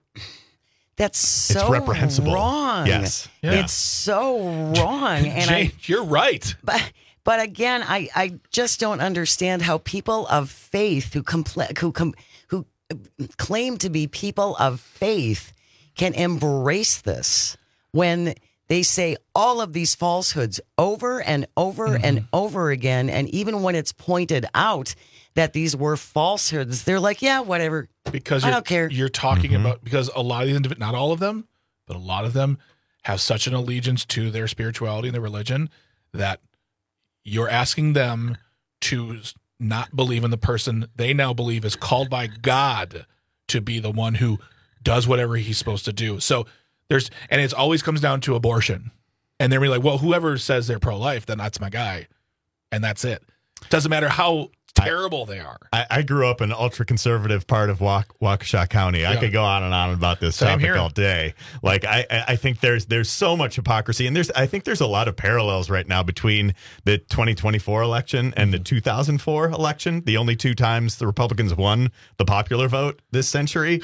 That's so reprehensible. wrong. Yes. Yeah. It's so wrong. And I, Jane, you're right. but but again, I, I just don't understand how people of faith who compl- who com- who claim to be people of faith can embrace this when they say all of these falsehoods over and over Mm-hmm. and over again, and even when it's pointed out that these were falsehoods, they're like, yeah, whatever. Because I you're, don't care. You're talking Mm-hmm. about, because a lot of these, individ- not all of them, but a lot of them have such an allegiance to their spirituality and their religion that you're asking them to s- not believe in the person they now believe is called by God to be the one who does whatever he's supposed to do. So there's, and it always comes down to abortion. And they're like, well, whoever says they're pro-life, then that's my guy. And that's it. Doesn't matter how terrible they are. I, I grew up in an ultra conservative part of Wauk- Waukesha County. I Yeah. could go on and on about this Same topic here. all day. Like I, I I think there's there's so much hypocrisy, and there's I think there's a lot of parallels right now between the twenty twenty-four election and the two thousand four election. The only two times the Republicans won the popular vote this century,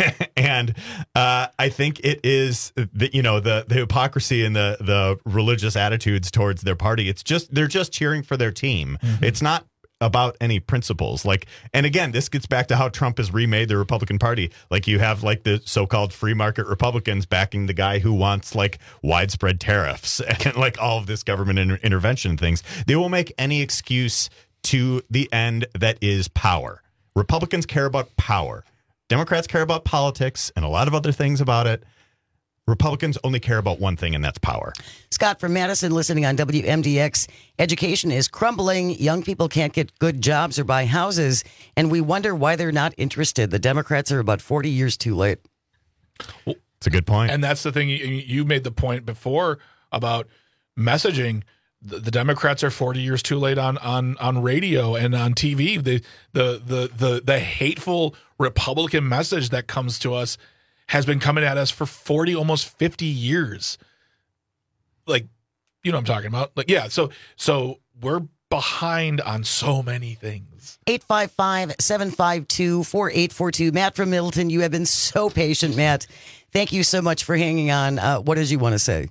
and uh, I think it is the, you know the the hypocrisy and the the religious attitudes towards their party. It's just they're just cheering for their team. Mm-hmm. It's not about any principles. Like, and again, this gets back to how Trump has remade the Republican Party. Like, you have like the so-called free market Republicans backing the guy who wants like widespread tariffs and like all of this government inter- intervention things. They will make any excuse to the end that is power. Republicans care about power. Democrats care about politics and a lot of other things about it. Republicans only care about one thing, and that's power. Scott from Madison listening on W M D X. Education is crumbling. Young people can't get good jobs or buy houses, and we wonder why they're not interested. The Democrats are about forty years too late. It's a good point. And that's the thing. You, you made the point before about messaging. The, the Democrats are forty years too late on, on, on radio and on T V. The, the, the, the, the hateful Republican message that comes to us has been coming at us for forty, almost fifty years. like, you know what I'm talking about? Like, yeah, so so we're behind on so many things. eight five five, seven five two, four eight four two. Matt from Middleton, you have been so patient, Matt. Thank you so much for hanging on. Uh, what did you want to say?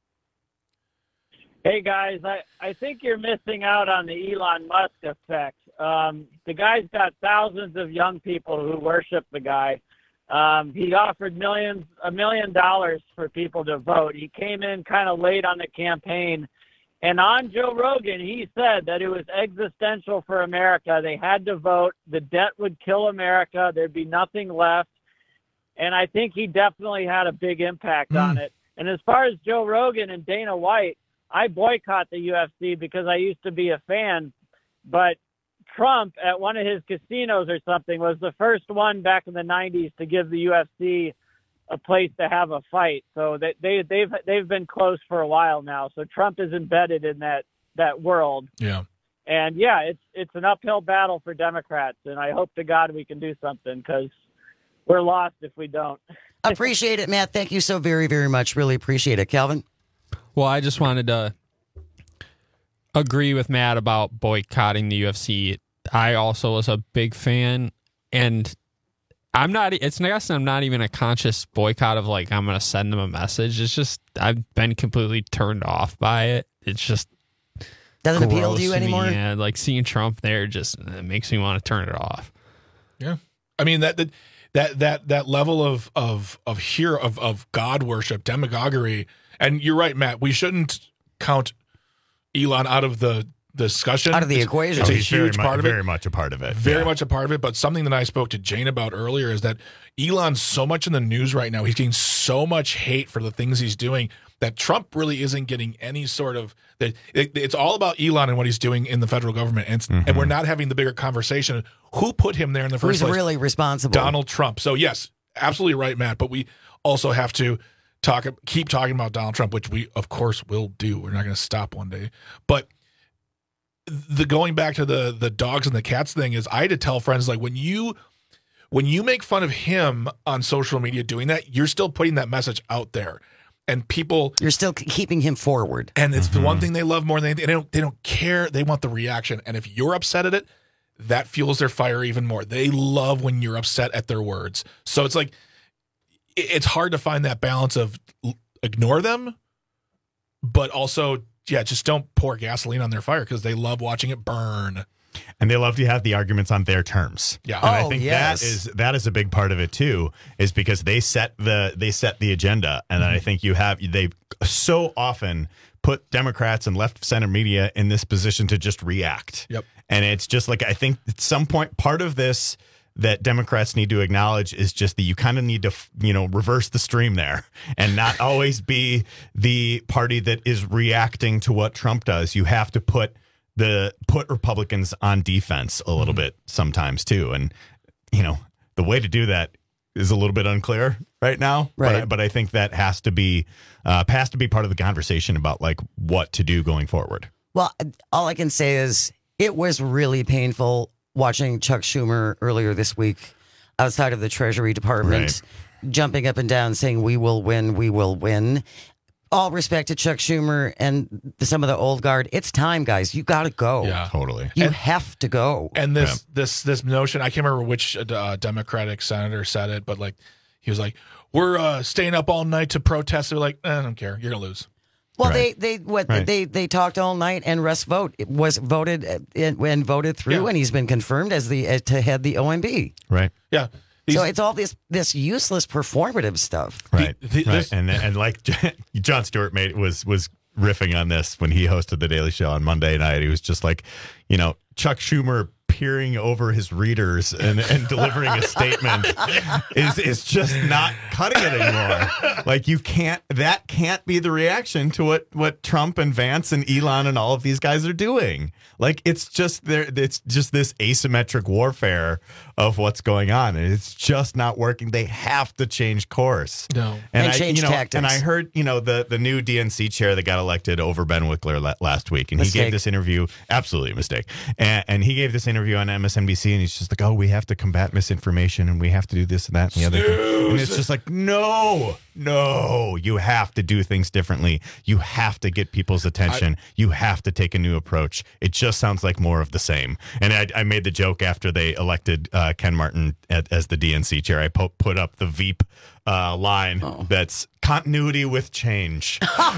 Hey, guys, I, I think you're missing out on the Elon Musk effect. Um, the guy's got thousands of young people who worship the guy. Um, he offered millions, a million dollars for people to vote. He came in kind of late on the campaign. And on Joe Rogan, he said that it was existential for America. They had to vote. The debt would kill America. There'd be nothing left. And I think he definitely had a big impact mm. on it. And as far as Joe Rogan and Dana White, I boycott the U F C because I used to be a fan. But Trump at one of his casinos or something was the first one back in the nineties to give the U F C a place to have a fight. So they, they they've they've been close for a while now. So Trump is embedded in that that world. Yeah. And yeah, it's it's an uphill battle for Democrats, and I hope to God we can do something because we're lost if we don't. Appreciate it, Matt. Thank you so very, very much. Really appreciate it. Calvin? Well, I just wanted to agree with Matt about boycotting the U F C. I also was a big fan, and I'm not, it's I guess I'm not even a conscious boycott of like, I'm going to send them a message. It's just, I've been completely turned off by it. It's just doesn't appeal to you to anymore. Me. Yeah, like seeing Trump there just it makes me want to turn it off. Yeah. I mean, that, that, that, that, that level of, of, of here, of, of God worship, demagoguery. And you're right, Matt, we shouldn't count Elon out of the discussion. Out of the it's, equation. It's a He's huge very part mu- of it. Very much a part of it. Very yeah. much a part of it. But something that I spoke to Jane about earlier is that Elon's so much in the news right now. He's getting so much hate for the things he's doing that Trump really isn't getting any sort of that. It, it's all about Elon and what he's doing in the federal government, and, mm-hmm. and we're not having the bigger conversation. Who put him there in the first Who's place? Who's really responsible? Donald Trump. So yes, absolutely right, Matt. But we also have to talk, keep talking about Donald Trump, which we of course will do. We're not going to stop one day, but. The going back to the the dogs and the cats thing is I had to tell friends like when you when you make fun of him on social media doing that, you're still putting that message out there, and people you're still keeping him forward. And it's mm-hmm. the one thing they love more than anything. They don't they don't care. They want the reaction, and if you're upset at it, that fuels their fire even more. They love when you're upset at their words. So it's like it's hard to find that balance of ignore them, but also. Yeah, just don't pour gasoline on their fire because they love watching it burn. And they love to have the arguments on their terms. Yeah. And oh, I think yes. that is that is a big part of it too, is because they set the they set the agenda. And mm-hmm. I think you have they so often put Democrats and left center media in this position to just react. Yep. And it's just like I think at some point part of this that Democrats need to acknowledge is just that you kind of need to, you know, reverse the stream there and not always be the party that is reacting to what Trump does. You have to put the put Republicans on defense a little mm-hmm. bit sometimes too. And, you know, the way to do that is a little bit unclear right now. Right. But, but I think that has to be uh, has to be part of the conversation about like what to do going forward. Well, all I can say is it was really painful watching Chuck Schumer earlier this week outside of the Treasury Department, right. jumping up and down saying, we will win, we will win. All respect to Chuck Schumer and some of the old guard. It's time, guys. You got to go. Yeah, totally. You and, have to go. And this yeah. this this notion, I can't remember which uh, Democratic senator said it, but like he was like, we're uh, staying up all night to protest. They're like, eh, I don't care. You're going to lose. Well, right. they they what right. they they talked all night, and Russ Vogt was voted and voted through, yeah. and he's been confirmed as the uh, to head the O M B. Right. Yeah. These, so it's all this this useless performative stuff. Right. The, the, right. this, and and like Jon Stewart made was was riffing on this when he hosted the Daily Show on Monday night. He was just like, you know, Chuck Schumer peering over his readers and, and delivering a statement is is just not cutting it anymore. Like you can't that can't be the reaction to what what Trump and Vance and Elon and all of these guys are doing. Like it's just there it's just this asymmetric warfare of what's going on, and it's just not working. They have to change course. No. And, and I, change you know, tactics. And I heard, you know, the the new D N C chair that got elected over Ben Wickler la- last week, and mistake. he gave this interview absolutely a mistake. And, and he gave this interview interview on M S N B C, and he's just like, "Oh, we have to combat misinformation, and we have to do this and that and the other thing." And it's just like, no, no, you have to do things differently. You have to get people's attention. I, you have to take a new approach. It just sounds like more of the same. And I, I made the joke after they elected uh, Ken Martin at, as the D N C chair. I po- put up the Veep uh, line oh. that's continuity with change.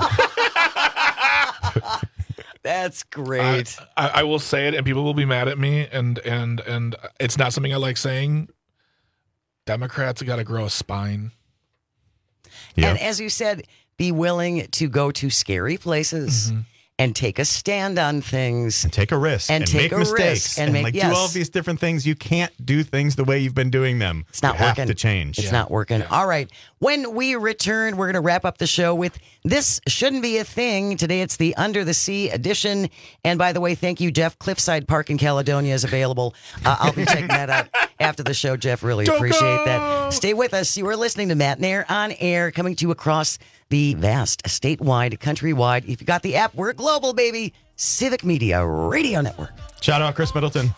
That's great. I, I, I will say it, and people will be mad at me, and and and it's not something I like saying. Democrats have got to grow a spine. Yeah. And as you said, be willing to go to scary places mm-hmm. and take a stand on things. And take a risk. And, and take make a mistakes. risk. And, and make, like yes. do all of these different things. You can't do things the way you've been doing them. It's not you working. have to change. It's yeah. not working. Yeah. All right. When we return, we're going to wrap up the show with This Shouldn't Be a Thing. Today it's the Under the Sea edition. And by the way, thank you, Jeff. Cliffside Park in Caledonia is available. Uh, I'll be checking that out after the show, Jeff. Really Go, appreciate go! that. Stay with us. You are listening to Matt Nair on air, coming to you across the vast, statewide, countrywide. If you got the app, we're global, baby. Civic Media Radio Network. Shout out Chris Middleton.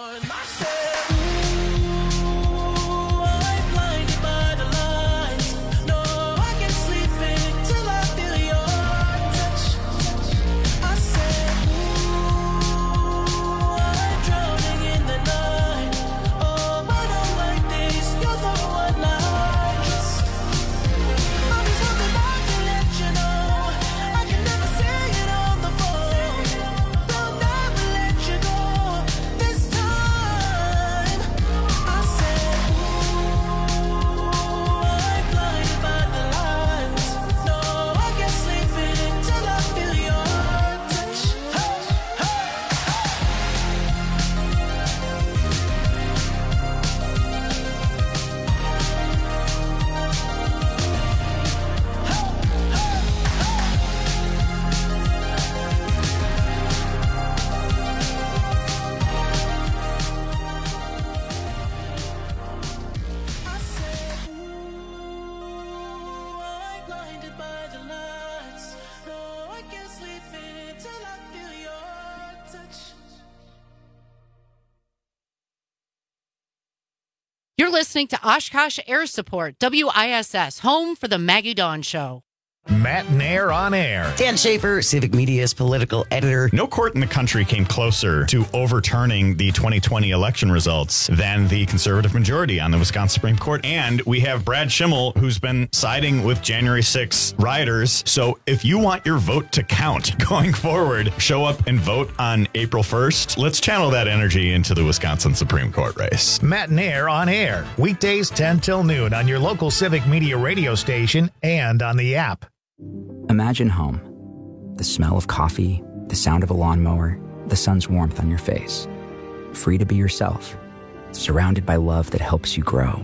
You're listening to Oshkosh Air Support, W I S S, home for the Maggie Dawn Show. Matt Nair on air. Dan Schaefer, Civic Media's political editor. No court in the country came closer to overturning the twenty twenty election results than the conservative majority on the Wisconsin Supreme Court. And we have Brad Schimmel, who's been siding with January sixth rioters. So if you want your vote to count going forward, show up and vote on April first. Let's channel that energy into the Wisconsin Supreme Court race. Matt Nair on air. Weekdays ten till noon on your local Civic Media radio station and on the app. Imagine home. The smell of coffee, the sound of a lawnmower, the sun's warmth on your face. Free to be yourself, surrounded by love that helps you grow.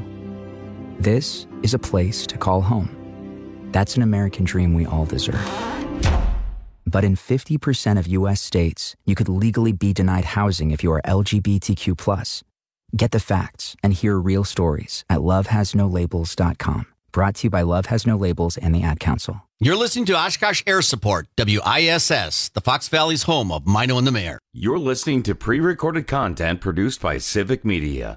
This is a place to call home. That's an American dream we all deserve. But in fifty percent of U S states, you could legally be denied housing if you are L G B T Q plus. Get the facts and hear real stories at love has no labels dot com. Brought to you by Love Has No Labels and the Ad Council. You're listening to Oshkosh Air Support, W I S S, the Fox Valley's home of Mino and the Mayor. You're listening to pre-recorded content produced by Civic Media.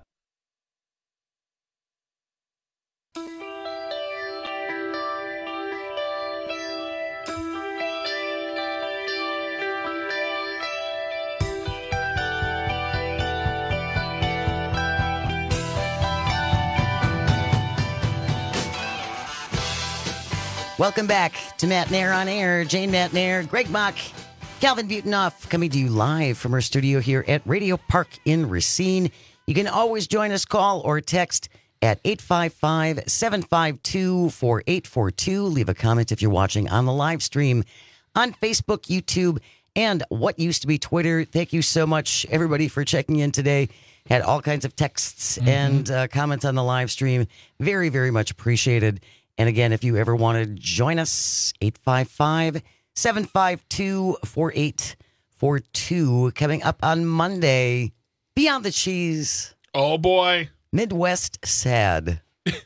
Welcome back to Matt Nair on air. Jane Matt Nair, Greg Mock, Calvin Butonoff coming to you live from our studio here at Radio Park in Racine. You can always join us, call or text at eight five five, seven five two, four eight four two. Leave a comment if you're watching on the live stream on Facebook, YouTube, and what used to be Twitter. Thank you so much, everybody, for checking in today. Had all kinds of texts mm-hmm. and uh, comments on the live stream. Very, very much appreciated. And again, if you ever want to join us, eight five five, seven five two, four eight four two. Coming up on Monday, Beyond the Cheese. Oh, boy. Midwest Sad.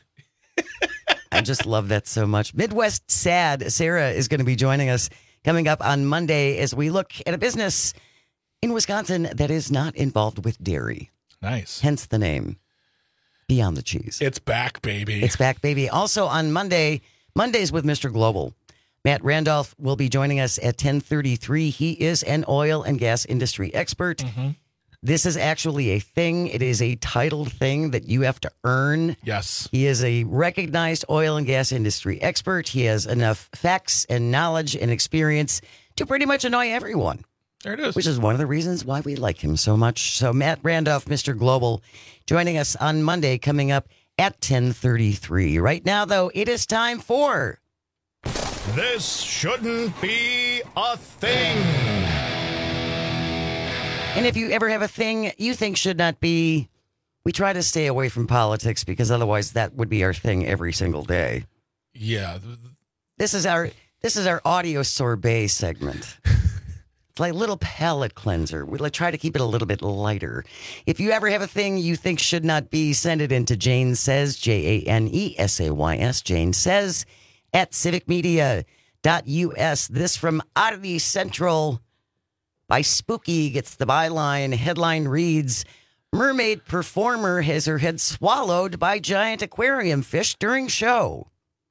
I just love that so much. Midwest Sad. Sarah is going to be joining us coming up on Monday as we look at a business in Wisconsin that is not involved with dairy. Nice. Hence the name Beyond the Cheese. It's back, baby. It's back, baby. Also on Monday, Mondays with Mister Global. Matt Randolph will be joining us at ten thirty-three. He is an oil and gas industry expert. Mm-hmm. This is actually a thing. It is a titled thing that you have to earn. Yes. He is a recognized oil and gas industry expert. He has enough facts and knowledge and experience to pretty much annoy everyone. There it is. Which is one of the reasons why we like him so much. So Matt Randolph, Mister Global, joining us on Monday, coming up at ten thirty-three. Right now, though, it is time for... This shouldn't be a thing. And if you ever have a thing you think should not be, we try to stay away from politics because otherwise that would be our thing every single day. Yeah. This is our this is our audio sorbet segment. It's like a little palate cleanser. We like try to keep it a little bit lighter. If you ever have a thing you think should not be, send it into Jane Says, J A N E S A Y S, Jane Says, at civic media dot U S. This from Oddity Central by Spooky gets the byline. Headline reads, mermaid performer has her head swallowed by giant aquarium fish during show.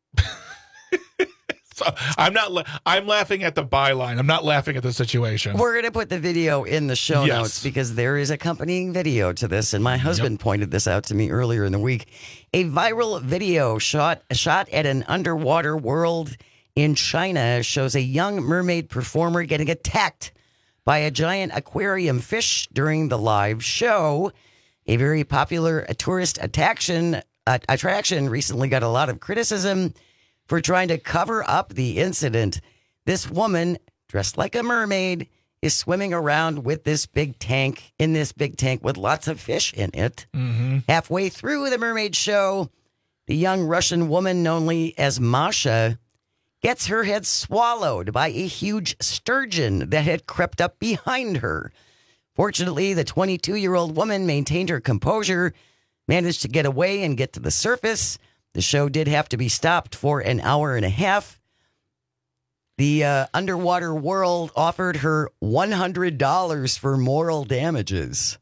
So I'm not. La- I'm laughing at the byline. I'm not laughing at the situation. We're going to put the video in the show Yes. notes because there is accompanying video to this, and my husband Yep. pointed this out to me earlier in the week. A viral video shot shot at an underwater world in China shows a young mermaid performer getting attacked by a giant aquarium fish during the live show. A very popular tourist attraction uh, attraction recently got a lot of criticism for trying to cover up the incident. This woman, dressed like a mermaid, is swimming around with this big tank, in this big tank with lots of fish in it. Mm-hmm. Halfway through the mermaid show, the young Russian woman known as Masha gets her head swallowed by a huge sturgeon that had crept up behind her. Fortunately, the twenty-two-year-old woman maintained her composure, managed to get away and get to the surface. The show did have to be stopped for an hour and a half. The uh, underwater world offered her one hundred dollars for moral damages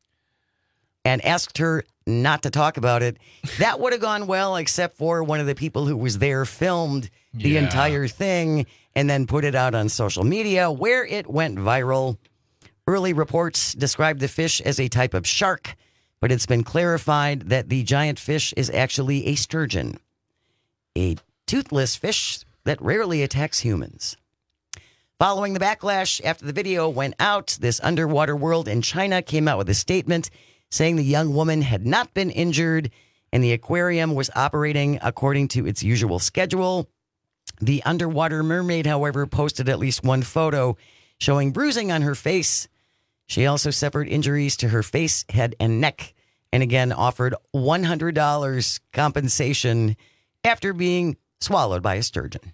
and asked her not to talk about it. That would have gone well, except for one of the people who was there filmed the Yeah. entire thing and then put it out on social media, where it went viral. Early reports described the fish as a type of shark, but it's been clarified that the giant fish is actually a sturgeon, a toothless fish that rarely attacks humans. Following the backlash after the video went out, this underwater world in China came out with a statement saying the young woman had not been injured and the aquarium was operating according to its usual schedule. The underwater mermaid, however, posted at least one photo showing bruising on her face. She also suffered injuries to her face, head, and neck, and again offered one hundred dollars compensation after being swallowed by a sturgeon.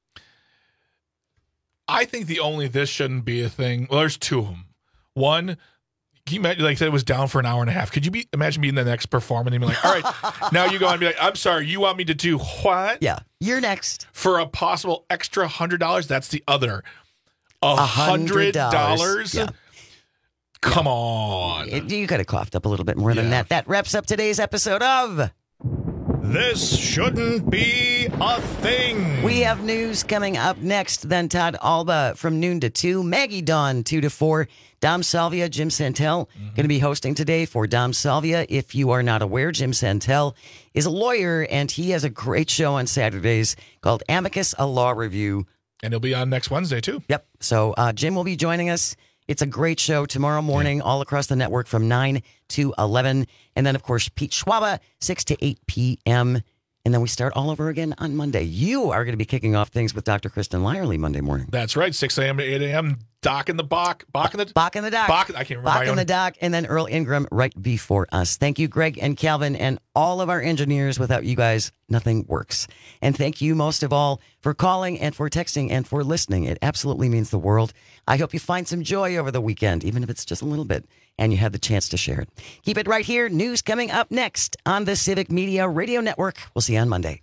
I think the only this shouldn't be a thing. Well, there's two of them. One, can you imagine, like I said, it was down for an hour and a half. Could you be imagine being the next performer and be like, all right, now you go and be like, I'm sorry, you want me to do what? Yeah, you're next. For a possible extra hundred dollars, that's the other. A hundred dollars? Yeah. Come yeah. on. It, you could have coughed up a little bit more than yeah. that. That wraps up today's episode of This Shouldn't Be a Thing. We have news coming up next. Then Todd Alba from noon to two. Maggie Dawn, two to four. Dom Salvia, Jim Santel, mm-hmm. going to be hosting today for Dom Salvia. If you are not aware, Jim Santel is a lawyer, and he has a great show on Saturdays called Amicus, a Law Review. And he'll be on next Wednesday, too. Yep. So uh, Jim will be joining us. It's a great show tomorrow morning, yeah. all across the network from nine to eleven. And then, of course, Pete Schwaba, six to eight p.m. And then we start all over again on Monday. You are going to be kicking off things with Doctor Kristen Lyerly Monday morning. That's right, six a.m. to eight a.m. Doc in the Bach. Bach in the Bach in the Doc. Bach, I can't remember. Bach in the Doc. And then Earl Ingram right before us. Thank you, Greg and Calvin, and all of our engineers. Without you guys, nothing works. And thank you most of all for calling and for texting and for listening. It absolutely means the world. I hope you find some joy over the weekend, even if it's just a little bit, and you have the chance to share it. Keep it right here. News coming up next on the Civic Media Radio Network. We'll see you on Monday.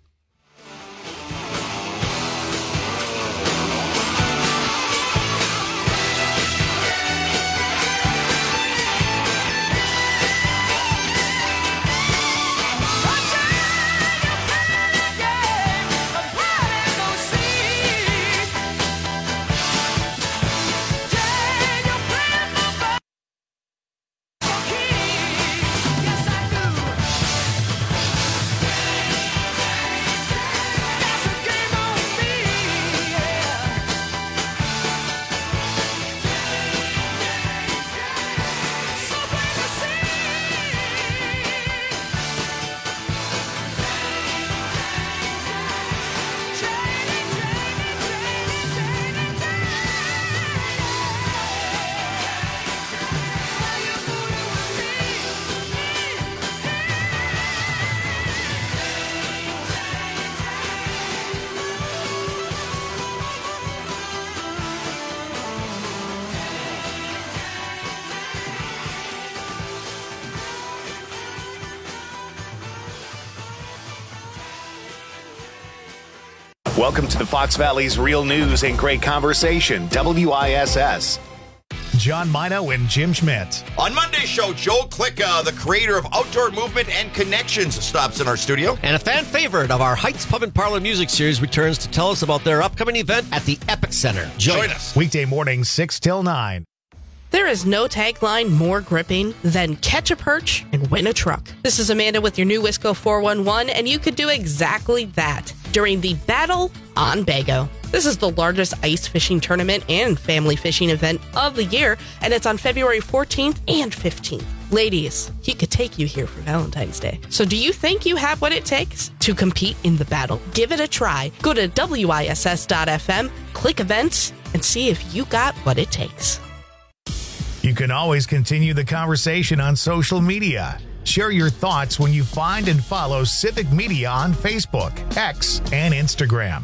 Welcome to the Fox Valley's Real News and Great Conversation, W I S S. John Mino and Jim Schmidt. On Monday's show, Joel Klicka, the creator of Outdoor Movement and Connections, stops in our studio. And a fan favorite of our Heights Pub and Parlor Music Series returns to tell us about their upcoming event at the Epic Center. Join, Join us. us. Weekday mornings, six till nine. There is no tagline more gripping than catch a perch and win a truck. This is Amanda with your new Wisco four one one, and you could do exactly that during the Battle on Bago. This is the largest ice fishing tournament and family fishing event of the year, and it's on February fourteenth and fifteenth. Ladies, he could take you here for Valentine's Day. So do you think you have what it takes to compete in the battle? Give it a try. Go to W I S S dot F M, click events, and see if you got what it takes. You can always continue the conversation on social media. Share your thoughts when you find and follow Civic Media on Facebook, X, and Instagram.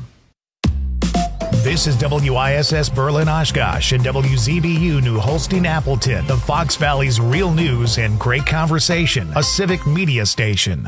This is W I S S Berlin Oshkosh and W Z B U New Holstein Appleton, the Fox Valley's Real News and Great Conversation, a Civic Media station.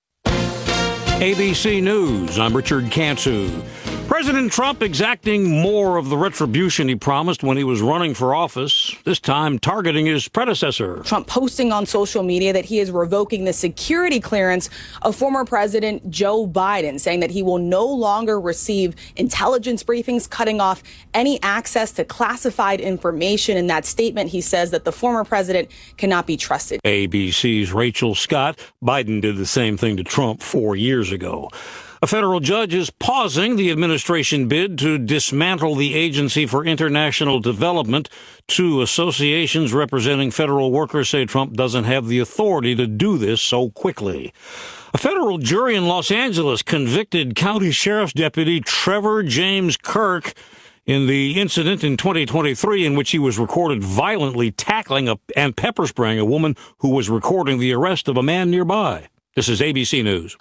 A B C News, I'm Richard Cantu. President Trump exacting more of the retribution he promised when he was running for office, this time targeting his predecessor. Trump posting on social media that he is revoking the security clearance of former President Joe Biden, saying that he will no longer receive intelligence briefings, cutting off any access to classified information. In that statement, he says that the former president cannot be trusted. A B C's Rachel Scott. Biden did the same thing to Trump four years ago. A federal judge is pausing the administration bid to dismantle the Agency for International Development. Two associations representing federal workers say Trump doesn't have the authority to do this so quickly. A federal jury in Los Angeles convicted County Sheriff's Deputy Trevor James Kirk in the incident in twenty twenty-three in which he was recorded violently tackling a, and pepper spraying a woman who was recording the arrest of a man nearby. This is A B C News.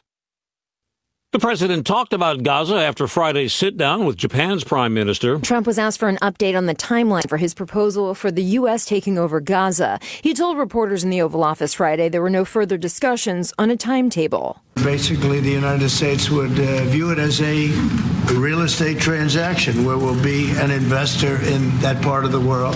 The president talked about Gaza after Friday's sit-down with Japan's prime minister. Trump was asked for an update on the timeline for his proposal for the U S taking over Gaza. He told reporters in the Oval Office Friday there were no further discussions on a timetable. Basically, the United States would uh, view it as a real estate transaction where we'll be an investor in that part of the world.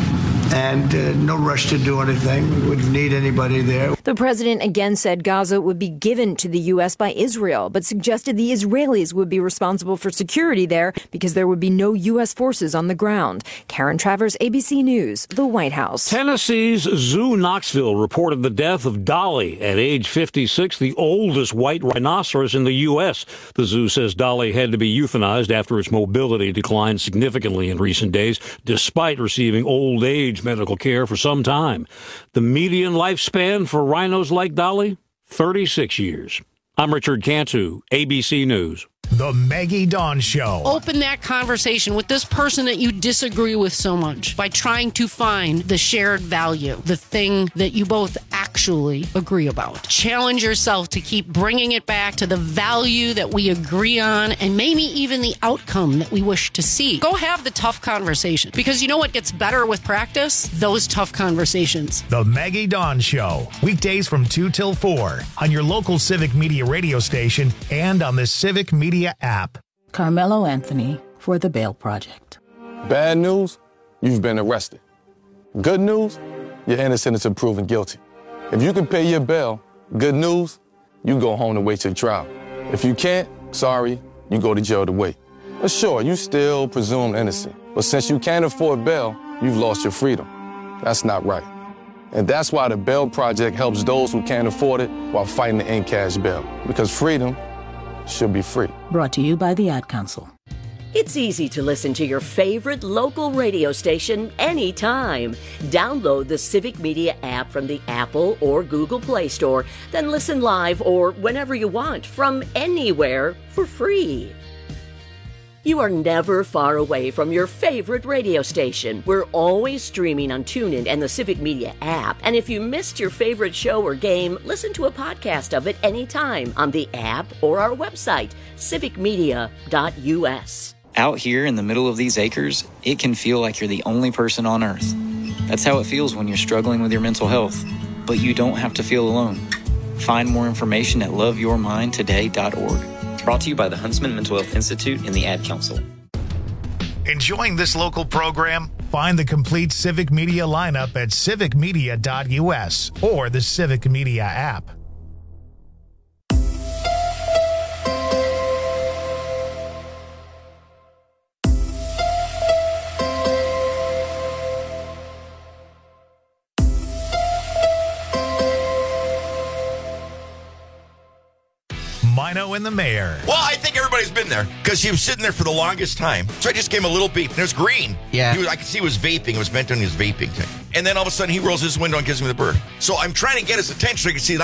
And uh, no rush to do anything. We wouldn't need anybody there. The president again said Gaza would be given to the U S by Israel, but suggested the Israelis would be responsible for security there because there would be no U S forces on the ground. Karen Travers, A B C News, the White House. Tennessee's Zoo Knoxville reported the death of Dolly at age fifty-six, the oldest white rhinoceros in the U S. The zoo says Dolly had to be euthanized after its mobility declined significantly in recent days, despite receiving old age medical care for some time. The median lifespan for rhinos like Dolly, thirty-six years. I'm Richard Cantu, A B C News. The Maggie Dawn Show. Open that conversation with this person that you disagree with so much by trying to find the shared value, the thing that you both actually agree about. Challenge yourself to keep bringing it back to the value that we agree on and maybe even the outcome that we wish to see. Go have the tough conversation, because you know what gets better with practice? Those tough conversations. The Maggie Dawn Show. Weekdays from two till four on your local Civic Media radio station and on the Civic Media app. Carmelo Anthony for the Bail Project. Bad news, you've been arrested. Good news, you're innocent until proven guilty. If you can pay your bail, good news, you go home to wait your trial. If you can't, sorry, you go to jail to wait. But sure, you still presumed innocent. But since you can't afford bail, you've lost your freedom. That's not right. And that's why the Bail Project helps those who can't afford it while fighting to end cash bail. Because freedom should be free. Brought to you by the Ad Council. It's easy to listen to your favorite local radio station anytime. Download the Civic Media app from the Apple or Google Play Store, then listen live or whenever you want from anywhere for free. You are never far away from your favorite radio station. We're always streaming on TuneIn and the Civic Media app. And if you missed your favorite show or game, listen to a podcast of it anytime on the app or our website, civic media dot u s. Out here in the middle of these acres, it can feel like you're the only person on Earth. That's how it feels when you're struggling with your mental health. But you don't have to feel alone. Find more information at love your mind today dot org. Brought to you by the Huntsman Mental Health Institute and the Ad Council. Enjoying this local program? Find the complete Civic Media lineup at civic media dot u s or the Civic Media app. Mino and the Mayor. Well, I think everybody's been there because he was sitting there for the longest time. So I just gave him a little beep, and it was green. Yeah. He was, I could see he was vaping. It was meant on his vaping thing. And then all of a sudden, he rolls his window and gives me the bird. So I'm trying to get his attention so he can see that